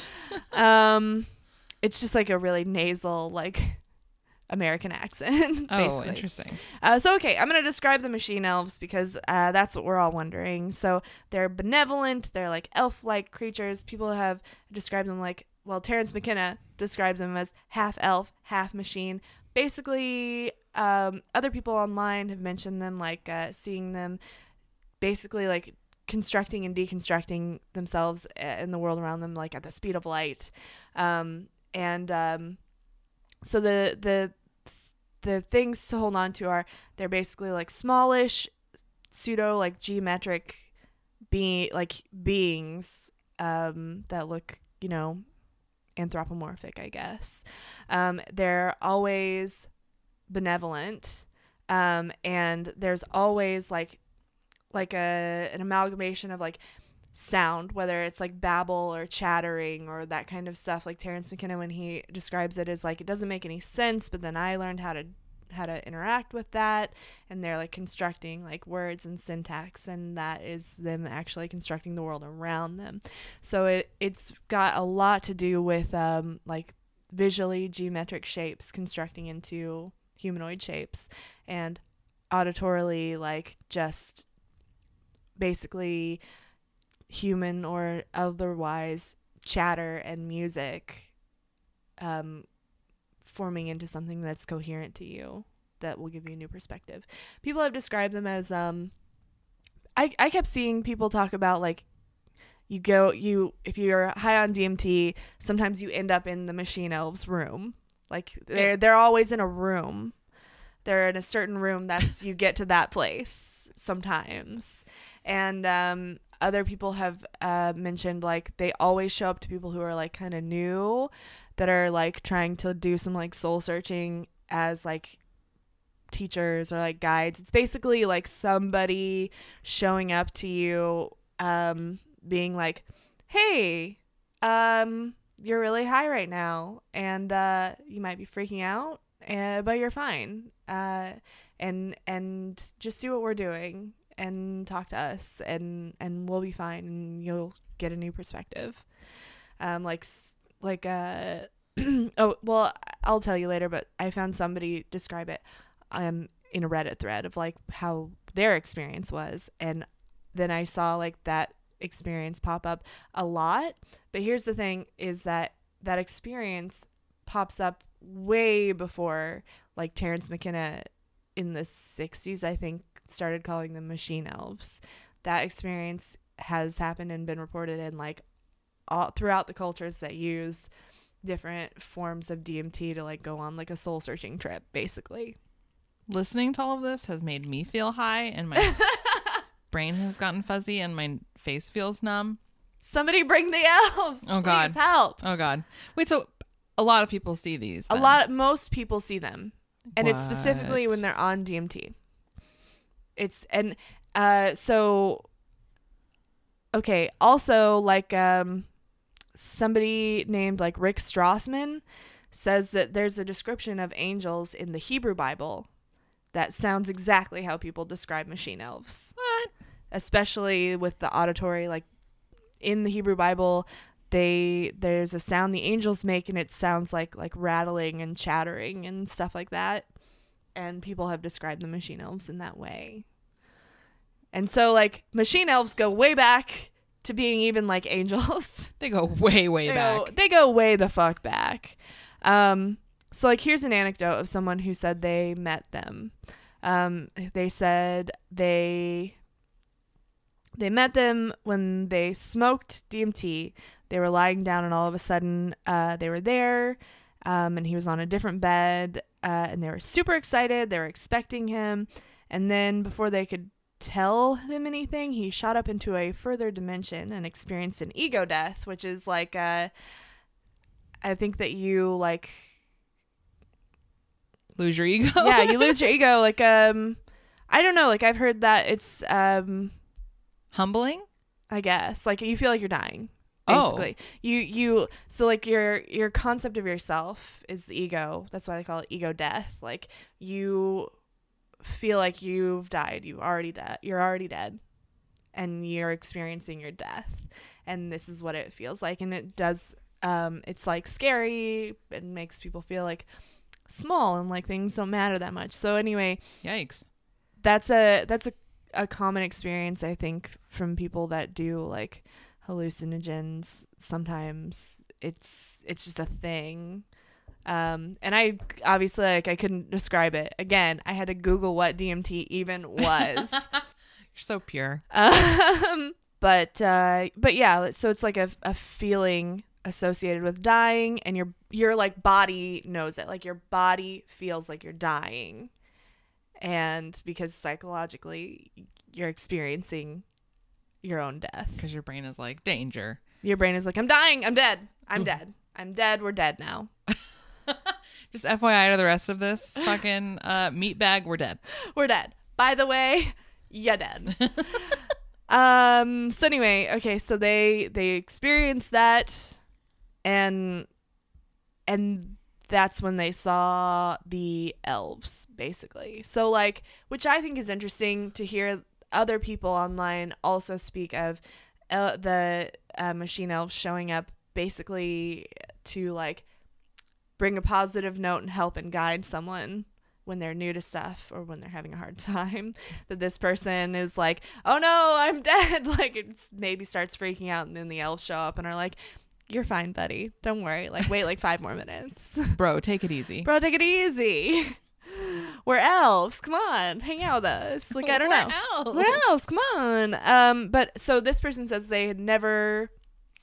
Um, it's just like a really nasal like American accent. Oh, basically. interesting. Uh, so, okay, I'm going to describe the machine elves because uh, that's what we're all wondering. So, they're benevolent. They're like elf-like creatures. People have described them like, well, Terrence McKenna describes them as half elf, half machine. Basically, um, other people online have mentioned them like uh, seeing them basically like constructing and deconstructing themselves in the world around them like at the speed of light. Um, and um, so the the the things to hold on to are they're basically like smallish pseudo like geometric being like beings um that look, you know, anthropomorphic, I guess. Um they're always benevolent, um and there's always like like a an amalgamation of like sound, whether it's like babble or chattering or that kind of stuff. Like Terrence McKenna, when he describes it as like it doesn't make any sense, but then I learned how to how to interact with that, and they're like constructing like words and syntax, and that is them actually constructing the world around them. So it it's got a lot to do with um like visually geometric shapes constructing into humanoid shapes, and auditorily like just basically human or otherwise chatter and music um, forming into something that's coherent to you that will give you a new perspective. People have described them as um, I, I kept seeing people talk about like you go you if you're high on D M T, sometimes you end up in the machine elves room. Like they're they're always in a room. They're in a certain room that's you get to that place sometimes. And um other people have uh, mentioned like they always show up to people who are like kind of new, that are like trying to do some like soul searching as like teachers or like guides. It's basically like somebody showing up to you um, being like, hey, um, you're really high right now and uh, you might be freaking out, uh, but you're fine. Uh, and and just do what we're doing and talk to us, and and we'll be fine, and you'll get a new perspective. Um like like uh oh well I'll tell you later, but I found somebody describe it um in a Reddit thread of like how their experience was. And then I saw like that experience pop up a lot. But here's the thing is that that experience pops up way before like Terrence McKenna in the sixties, I think, started calling them machine elves. That experience has happened and been reported in like all throughout the cultures that use different forms of D M T to like go on like a soul searching trip, basically. Listening to all of this has made me feel high, and my brain has gotten fuzzy, and my face feels numb. Somebody bring the elves. Oh God, please help. Oh God. Wait, so a lot of people see these. Then. A lot. Most people see them, and what? It's specifically when they're on D M T. It's and uh so. Okay. Also, like um, somebody named like Rick Strassman says that there's a description of angels in the Hebrew Bible that sounds exactly how people describe machine elves. What? Especially with the auditory, like in the Hebrew Bible, they there's a sound the angels make, and it sounds like like rattling and chattering and stuff like that. And people have described the machine elves in that way. And so like machine elves go way back to being even like angels. They go way, way they back. Go, they go way the fuck back. Um, so like here's an anecdote of someone who said they met them. Um, they said they they met them when they smoked D M T. They were lying down, and all of a sudden uh, they were there, um, and he was on a different bed, uh, and they were super excited. They were expecting him, and then before they could tell him anything, he shot up into a further dimension and experienced an ego death, which is like uh I think that you like lose your ego. Yeah, you lose your ego. Like um I don't know, like I've heard that it's um humbling, I guess. Like you feel like you're dying. Basically. Oh. You you so like your your concept of yourself is the ego. That's why they call it ego death. Like you feel like you've died. You already dead. You're already dead, and you're experiencing your death. And this is what it feels like. And it does. Um, it's like scary. It makes people feel like small and like things don't matter that much. So anyway, yikes. That's a that's a a common experience, I think, from people that do like hallucinogens. Sometimes it's it's just a thing. Um, and I obviously like I couldn't describe it. Again, I had to Google what D M T even was. You're so pure. Um, but uh, but yeah, so it's like a a feeling associated with dying, and your your like body knows it. Like your body feels like you're dying, and because psychologically you're experiencing your own death. Because your brain is like danger. Your brain is like, I'm dying. I'm dead. I'm dead. I'm dead. We're dead now. Just F Y I to the rest of this fucking uh, meat bag, we're dead. We're dead. By the way, you're dead. um. So anyway, okay. So they they experienced that, and and that's when they saw the elves, basically. So like, which I think is interesting to hear other people online also speak of uh, the uh, machine elves showing up basically to like bring a positive note and help and guide someone when they're new to stuff or when they're having a hard time. That this person is like, oh no, I'm dead. Like it's maybe starts freaking out, and then the elves show up and are like, you're fine, buddy. Don't worry. Like wait like five more minutes. Bro, take it easy. Bro, take it easy. We're elves. Come on, hang out with us. Like I don't We're know. elves. We're elves. Come on. Um, but so this person says they had never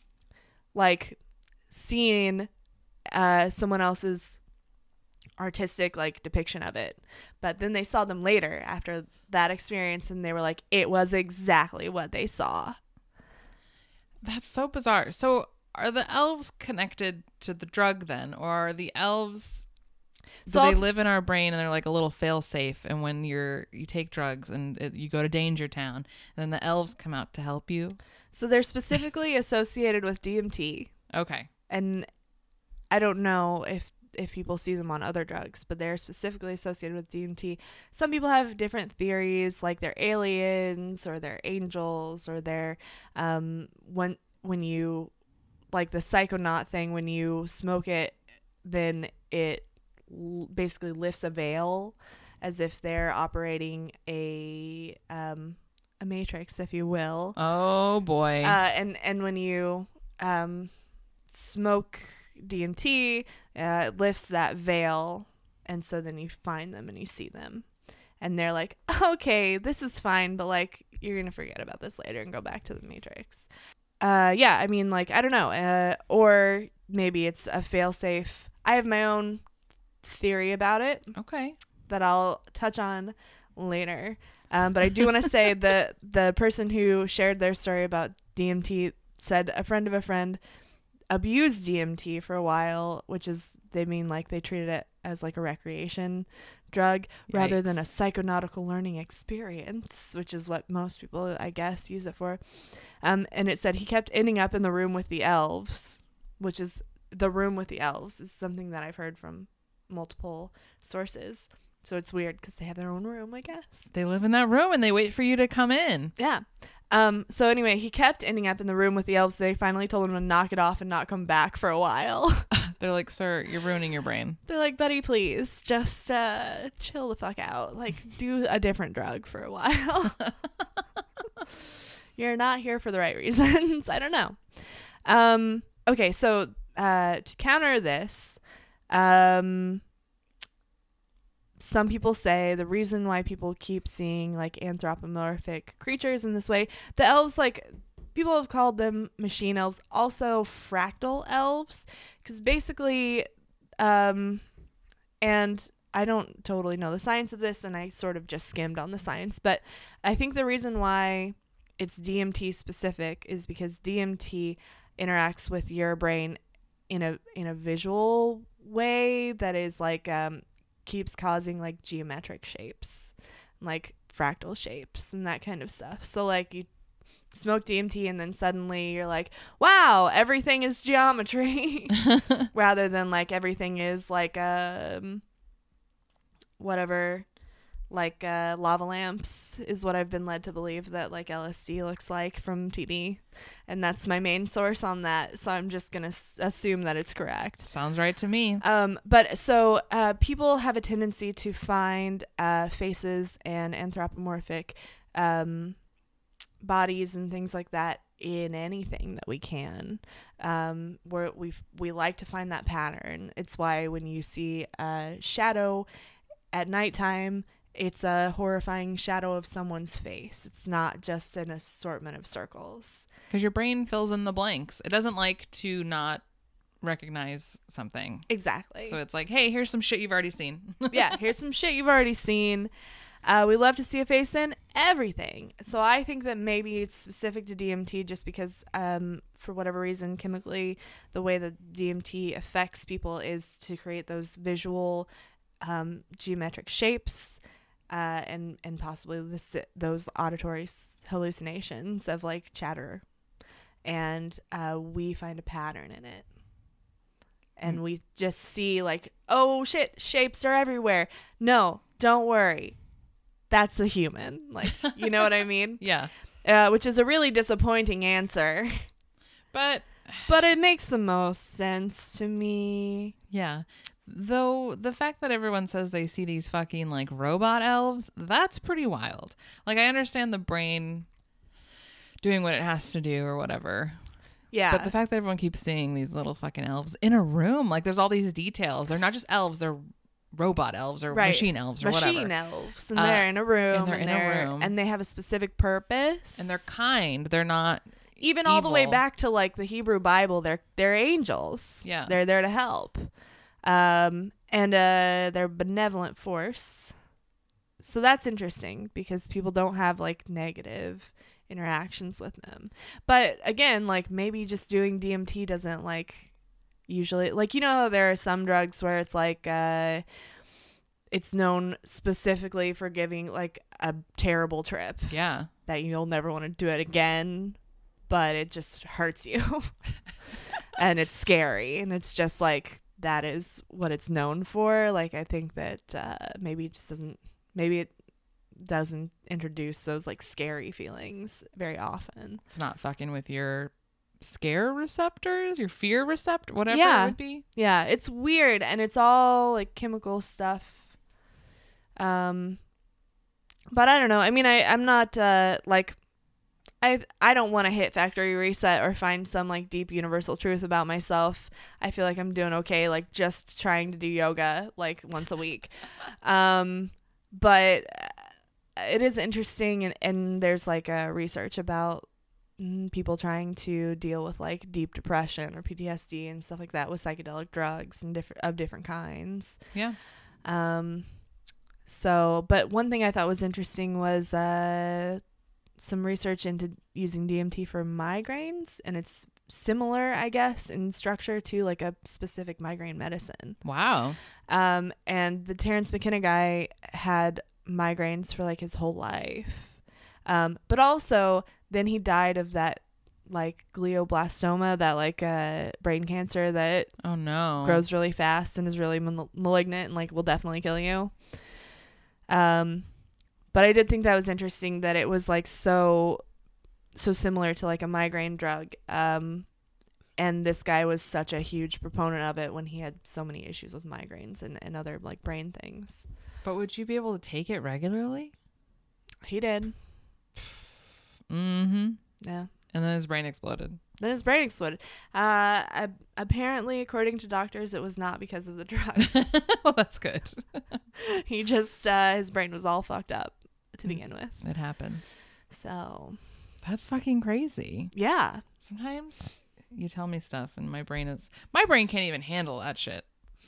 like seen uh someone else's artistic like depiction of it, but then they saw them later after that experience, and they were like, it was exactly what they saw. That's so bizarre. So are the elves connected to the drug then, or are the elves so they t- live in our brain and they're like a little fail safe, and when you're you take drugs and it, you go to Danger Town, then the elves come out to help you? So they're specifically associated with D M T. Okay. And I don't know if if people see them on other drugs, but they're specifically associated with D M T. Some people have different theories, like they're aliens or they're angels, or they're um when when you like the Psychonaut thing, when you smoke it, then it l- basically lifts a veil, as if they're operating a um, a matrix, if you will. Oh boy. Uh, and and when you um, smoke D M T, uh, it lifts that veil, and so then you find them and you see them, and they're like, okay, this is fine, but like you're gonna forget about this later and go back to the matrix. Uh, yeah, I mean, like I don't know, uh, or maybe it's a failsafe. I have my own theory about it. Okay. That I'll touch on later. Um, but I do want to say that the person who shared their story about D M T said a friend of a friend abused D M T for a while, which is, they mean like they treated it as like a recreation drug rather than a psychonautical learning experience, which is what most people, I guess, use it for. Um, and it said he kept ending up in the room with the elves, which is the room with the elves is something that I've heard from multiple sources. So it's weird because they have their own room, I guess. They live in that room and they wait for you to come in. Yeah. Um. So anyway, he kept ending up in the room with the elves. They finally told him to knock it off and not come back for a while. They're like, sir, you're ruining your brain. They're like, buddy, please just uh, chill the fuck out. Like, do a different drug for a while. You're not here for the right reasons. I don't know. Um. Okay, so uh, to counter this, um, some people say the reason why people keep seeing like anthropomorphic creatures in this way, the elves, like people have called them machine elves, also fractal elves, because basically, um, and I don't totally know the science of this, and I sort of just skimmed on the science, but I think the reason why it's D M T specific is because D M T interacts with your brain in a in a visual way that is like um keeps causing like geometric shapes, like fractal shapes and that kind of stuff. So like you smoke D M T and then suddenly you're like, wow, everything is geometry rather than like everything is like um whatever, like uh lava lamps is what I've been led to believe that like L S D looks like from T V, and that's my main source on that, so I'm just gonna s- assume that it's correct. Sounds right to me. Um but so uh people have a tendency to find uh faces and anthropomorphic um bodies and things like that in anything that we can. Um where we we like to find that pattern. It's why when you see a shadow at nighttime, it's a horrifying shadow of someone's face. It's not just an assortment of circles. Because your brain fills in the blanks. It doesn't like to not recognize something. Exactly. So it's like, hey, here's some shit you've already seen. Yeah, here's some shit you've already seen. Uh, we love to see a face in everything. So I think that maybe it's specific to D M T just because, um, for whatever reason, chemically, the way that D M T affects people is to create those visual um, geometric shapes. Uh, and and possibly this, those auditory hallucinations of like chatter, and uh, we find a pattern in it, and mm. we just see like, oh shit, shapes are everywhere. No, don't worry, that's a human. Like, you know what I mean? Yeah. Uh, which is a really disappointing answer, but but it makes the most sense to me. Yeah. Though the fact that everyone says they see these fucking like robot elves, that's pretty wild. Like I understand the brain doing what it has to do or whatever. Yeah. But the fact that everyone keeps seeing these little fucking elves in a room, like there's all these details. They're not just elves, they're robot elves or right. machine elves or machine whatever. Machine elves. And uh, they're in a room. And they're and in they're, a room. And they have a specific purpose. And they're kind. They're not even evil. All the way back to like the Hebrew Bible, they're they're angels. Yeah. They're there to help. Um and uh they're a benevolent force. So that's interesting because people don't have like negative interactions with them. But again, like maybe just doing D M T doesn't like usually, like, you know, there are some drugs where it's like uh it's known specifically for giving like a terrible trip. Yeah. That you'll never want to do it again, but it just hurts you. And it's scary, and it's just like that is what it's known for. Like I think that uh maybe it just doesn't maybe it doesn't introduce those like scary feelings very often. It's not fucking with your scare receptors, your fear receptor, whatever yeah. it would be. Yeah, it's weird, and it's all like chemical stuff. Um, but I don't know. I mean, I I'm not uh like. I I don't want to hit factory reset or find some like deep universal truth about myself. I feel like I'm doing okay, like just trying to do yoga like once a week. Um, but it is interesting, and, and there's like a research about mm, people trying to deal with like deep depression or P T S D and stuff like that with psychedelic drugs and different of different kinds. Yeah. Um, so, but one thing I thought was interesting was uh. some research into using D M T for migraines, and it's similar, I guess, in structure to like a specific migraine medicine. Wow. Um, and the Terrence McKenna guy had migraines for like his whole life. Um, but also then he died of that like glioblastoma, that like uh, brain cancer that Oh no. grows really fast and is really mal- malignant and like will definitely kill you. Um, But I did think that was interesting that it was like so so similar to like a migraine drug. Um, and this guy was such a huge proponent of it when he had so many issues with migraines and, and other like brain things. But would you be able to take it regularly? He did. Mm-hmm. Yeah. And then his brain exploded. Then his brain exploded. Uh, I, apparently, according to doctors, it was not because of the drugs. Well, that's good. He just, uh, his brain was all fucked up to begin with. It happens. So. That's fucking crazy. Yeah. Sometimes you tell me stuff and my brain is, my brain can't even handle that shit.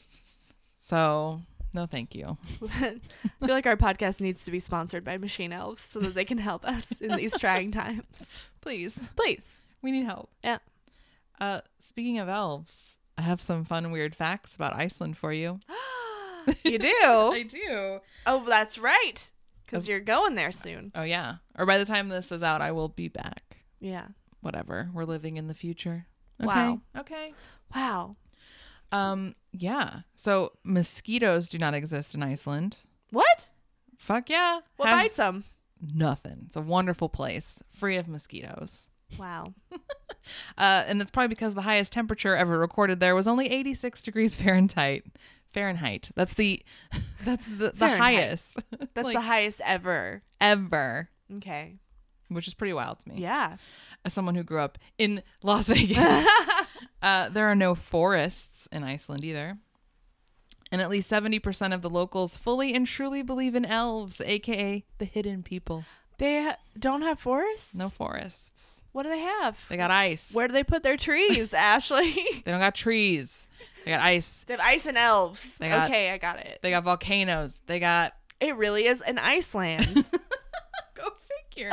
So, no thank you. I feel like our podcast needs to be sponsored by Machine Elves so that they can help us in these trying times. Please. Please. We need help. Yeah. Uh, speaking of elves, I have some fun, weird facts about Iceland for you. You do? I do. Oh, that's right. Because you're going there soon. Oh, yeah. Or by the time this is out, I will be back. Yeah. Whatever. We're living in the future. Okay. Wow. Okay. Wow. Um, yeah. So mosquitoes do not exist in Iceland. What? Fuck yeah. What Have bites them? nothing. It's a wonderful place, free of mosquitoes. Wow. Uh, and that's probably because the highest temperature ever recorded there was only eighty-six degrees Fahrenheit. Fahrenheit. That's the that's the, the Fahrenheit. highest. That's Like, the highest ever. ever, Okay. which is pretty wild to me. Yeah. As someone who grew up in Las Vegas. uh, there are no forests in Iceland either. And at least seventy percent of the locals fully and truly believe in elves, aka the hidden people. They ha- don't have forests? No forests. What do they have? They got ice. Where do they put their trees, Ashley? They don't got trees. They got ice. They have ice and elves. They got- Okay, I got it. They got volcanoes. They got... It really is an Iceland. Go figure.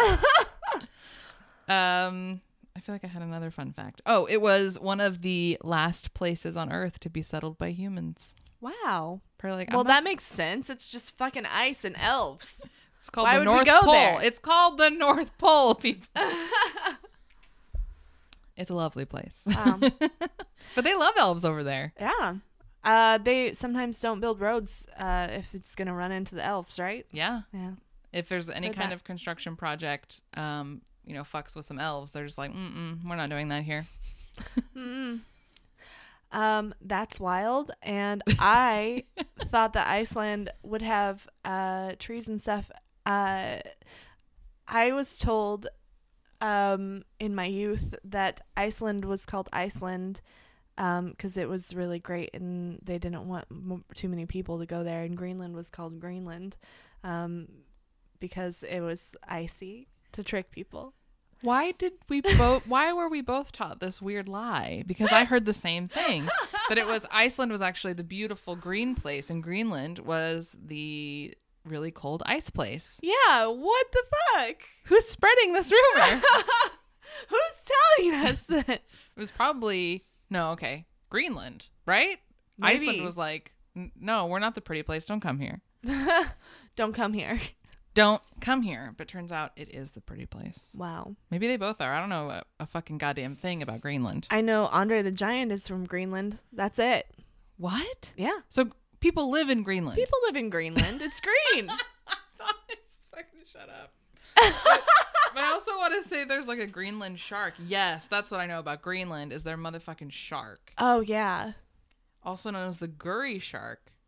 um, I feel like I had another fun fact. Oh, it was one of the last places on Earth to be settled by humans. Wow. Probably like, Well, I'm that not- makes sense. It's just fucking ice and elves. it's called why the would we North go Pole. there? It's called the North Pole, people. It's a lovely place. Um, But they love elves over there. yeah. Uh, they sometimes don't build roads uh, if it's going to run into the elves, right? Yeah. Yeah. If there's any Heard kind that. of construction project, um, you know, fucks with some elves, they're just like, mm-mm, we're not doing that here. Mm-mm. Um, that's wild. And I thought that Iceland would have uh, trees and stuff. Uh, I was told um, in my youth that Iceland was called Iceland because it was really great and they didn't want m- too many people to go there. And Greenland was called Greenland um, because it was icy to trick people. Why did we both? Why were we both taught this weird lie? Because I heard the same thing, that it was Iceland was actually the beautiful green place, and Greenland was the really cold ice place. Yeah, what the fuck? Who's spreading this rumor? Who's telling us this? It was probably no, okay, Greenland, right? Maybe. Iceland was like, "N- no, we're not the pretty place. Don't come here. Don't come here. Don't come here. But turns out it is the pretty place. Wow. Maybe they both are. I don't know a, a fucking goddamn thing about Greenland. I know Andre the Giant is from Greenland. That's it. What? Yeah. So people live in Greenland. People live in Greenland. It's green. Fucking shut up. But, but I also want to say there's like a Greenland shark. Yes, that's what I know about Greenland is their motherfucking shark. Oh, yeah. Also known as the Gurry shark.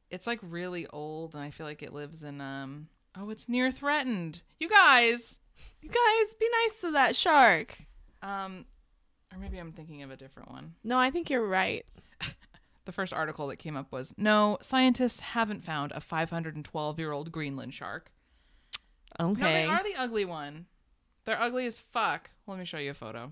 It's like really old, and I feel like it lives in um. Oh, it's near threatened. You guys. You guys, be nice to that shark. Um, or maybe I'm thinking of a different one. No, I think you're right. The first article that came up was, no, scientists haven't found a five hundred twelve year old Greenland shark. Okay. No, they are the ugly one. They're ugly as fuck. Let me show you a photo.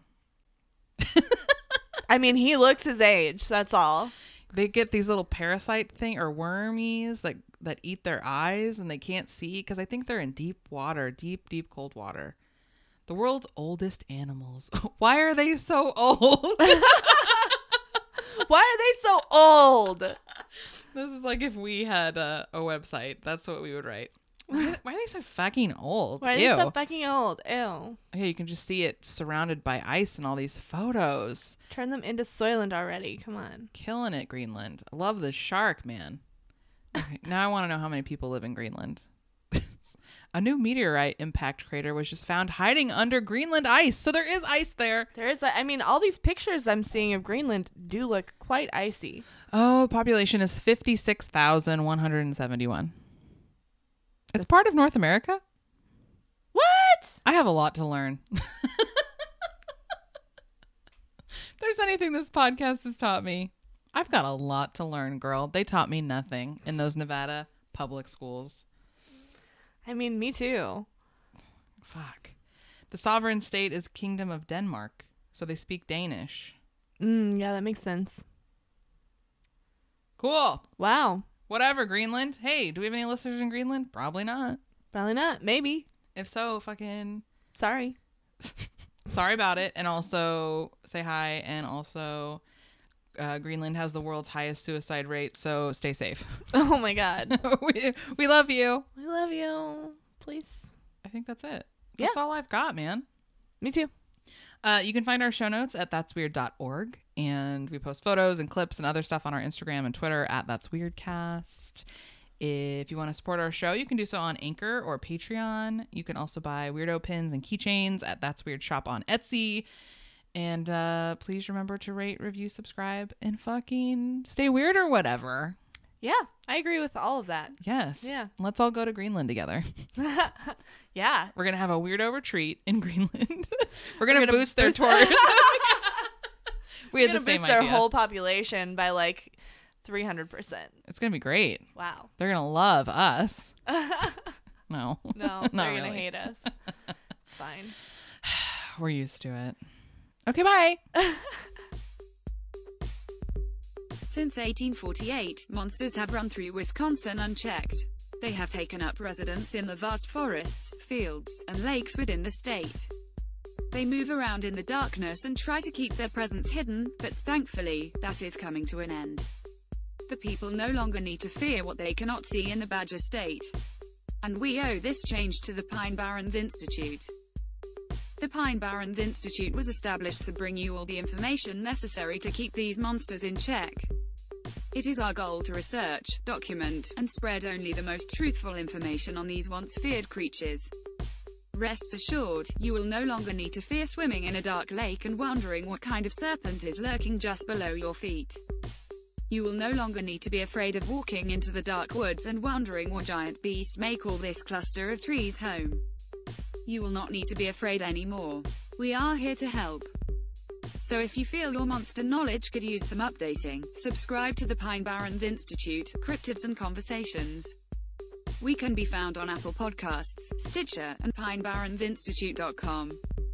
I mean, he looks his age. That's all. They get these little parasite thing or wormies that, that eat their eyes and they can't see because I think they're in deep water, deep, deep cold water. The world's oldest animals. Why are they so old? Why are they so old? This is like if we had a, a website. That's what we would write. Why, why are they so fucking old? Why are Ew. they so fucking old? Ew. Okay, you can just see it surrounded by ice in all these photos. Turn them into Soylent already. Come on. Killing it, Greenland. I love the shark, man. Okay, now I want to know how many people live in Greenland. A new meteorite impact crater was just found hiding under Greenland ice. So there is ice there. There is, a, I mean, all these pictures I'm seeing of Greenland do look quite icy. Oh, the population is fifty-six thousand one hundred seventy-one. It's part of North America? What? I have a lot to learn. If there's anything this podcast has taught me, I've got a lot to learn, girl. They taught me nothing in those Nevada public schools. I mean, me too. Fuck. The sovereign state is Kingdom of Denmark, so they speak Danish. Mm, yeah, that makes sense. Cool. Wow. Whatever, Greenland. Hey, do we have any listeners in Greenland? Probably not. Probably not. Maybe. If so, fucking Sorry. sorry about it. And also say hi. And also uh, Greenland has the world's highest suicide rate, so stay safe. Oh my God. we, we love you. We love you. Please. I think that's it. That's Yeah. all I've got, man. Me too. Uh, you can find our show notes at that's weird dot org, and we post photos and clips and other stuff on our Instagram and Twitter at That's Weirdcast. If you want to support our show, you can do so on Anchor or Patreon. You can also buy weirdo pins and keychains at That's Weird Shop on Etsy. And uh, please remember to rate, review, subscribe, and fucking stay weird or whatever. Yeah, I agree with all of that. Yes. Yeah. Let's all go to Greenland together. Yeah. We're going to have a weirdo retreat in Greenland. We're going to gonna boost their boost- tours. We had We're the gonna same boost their idea. whole population by like three hundred percent. It's going to be great. Wow. They're going to love us. No. No, Not they're really. gonna hate us. It's fine. We're used to it. Okay, bye. Since eighteen forty-eight, monsters have run through Wisconsin unchecked. They have taken up residence in the vast forests, fields, and lakes within the state. They move around in the darkness and try to keep their presence hidden, but thankfully, that is coming to an end. The people no longer need to fear what they cannot see in the Badger State. And we owe this change to the Pine Barrens Institute. The Pine Barrens Institute was established to bring you all the information necessary to keep these monsters in check. It is our goal to research, document, and spread only the most truthful information on these once feared creatures. Rest assured, you will no longer need to fear swimming in a dark lake and wondering what kind of serpent is lurking just below your feet. You will no longer need to be afraid of walking into the dark woods and wondering what giant beast may call this cluster of trees home. You will not need to be afraid anymore. We are here to help. So if you feel your monster knowledge could use some updating, subscribe to the Pine Barrens Institute, Cryptids and Conversations. We can be found on Apple Podcasts, Stitcher, and pine barrens institute dot com.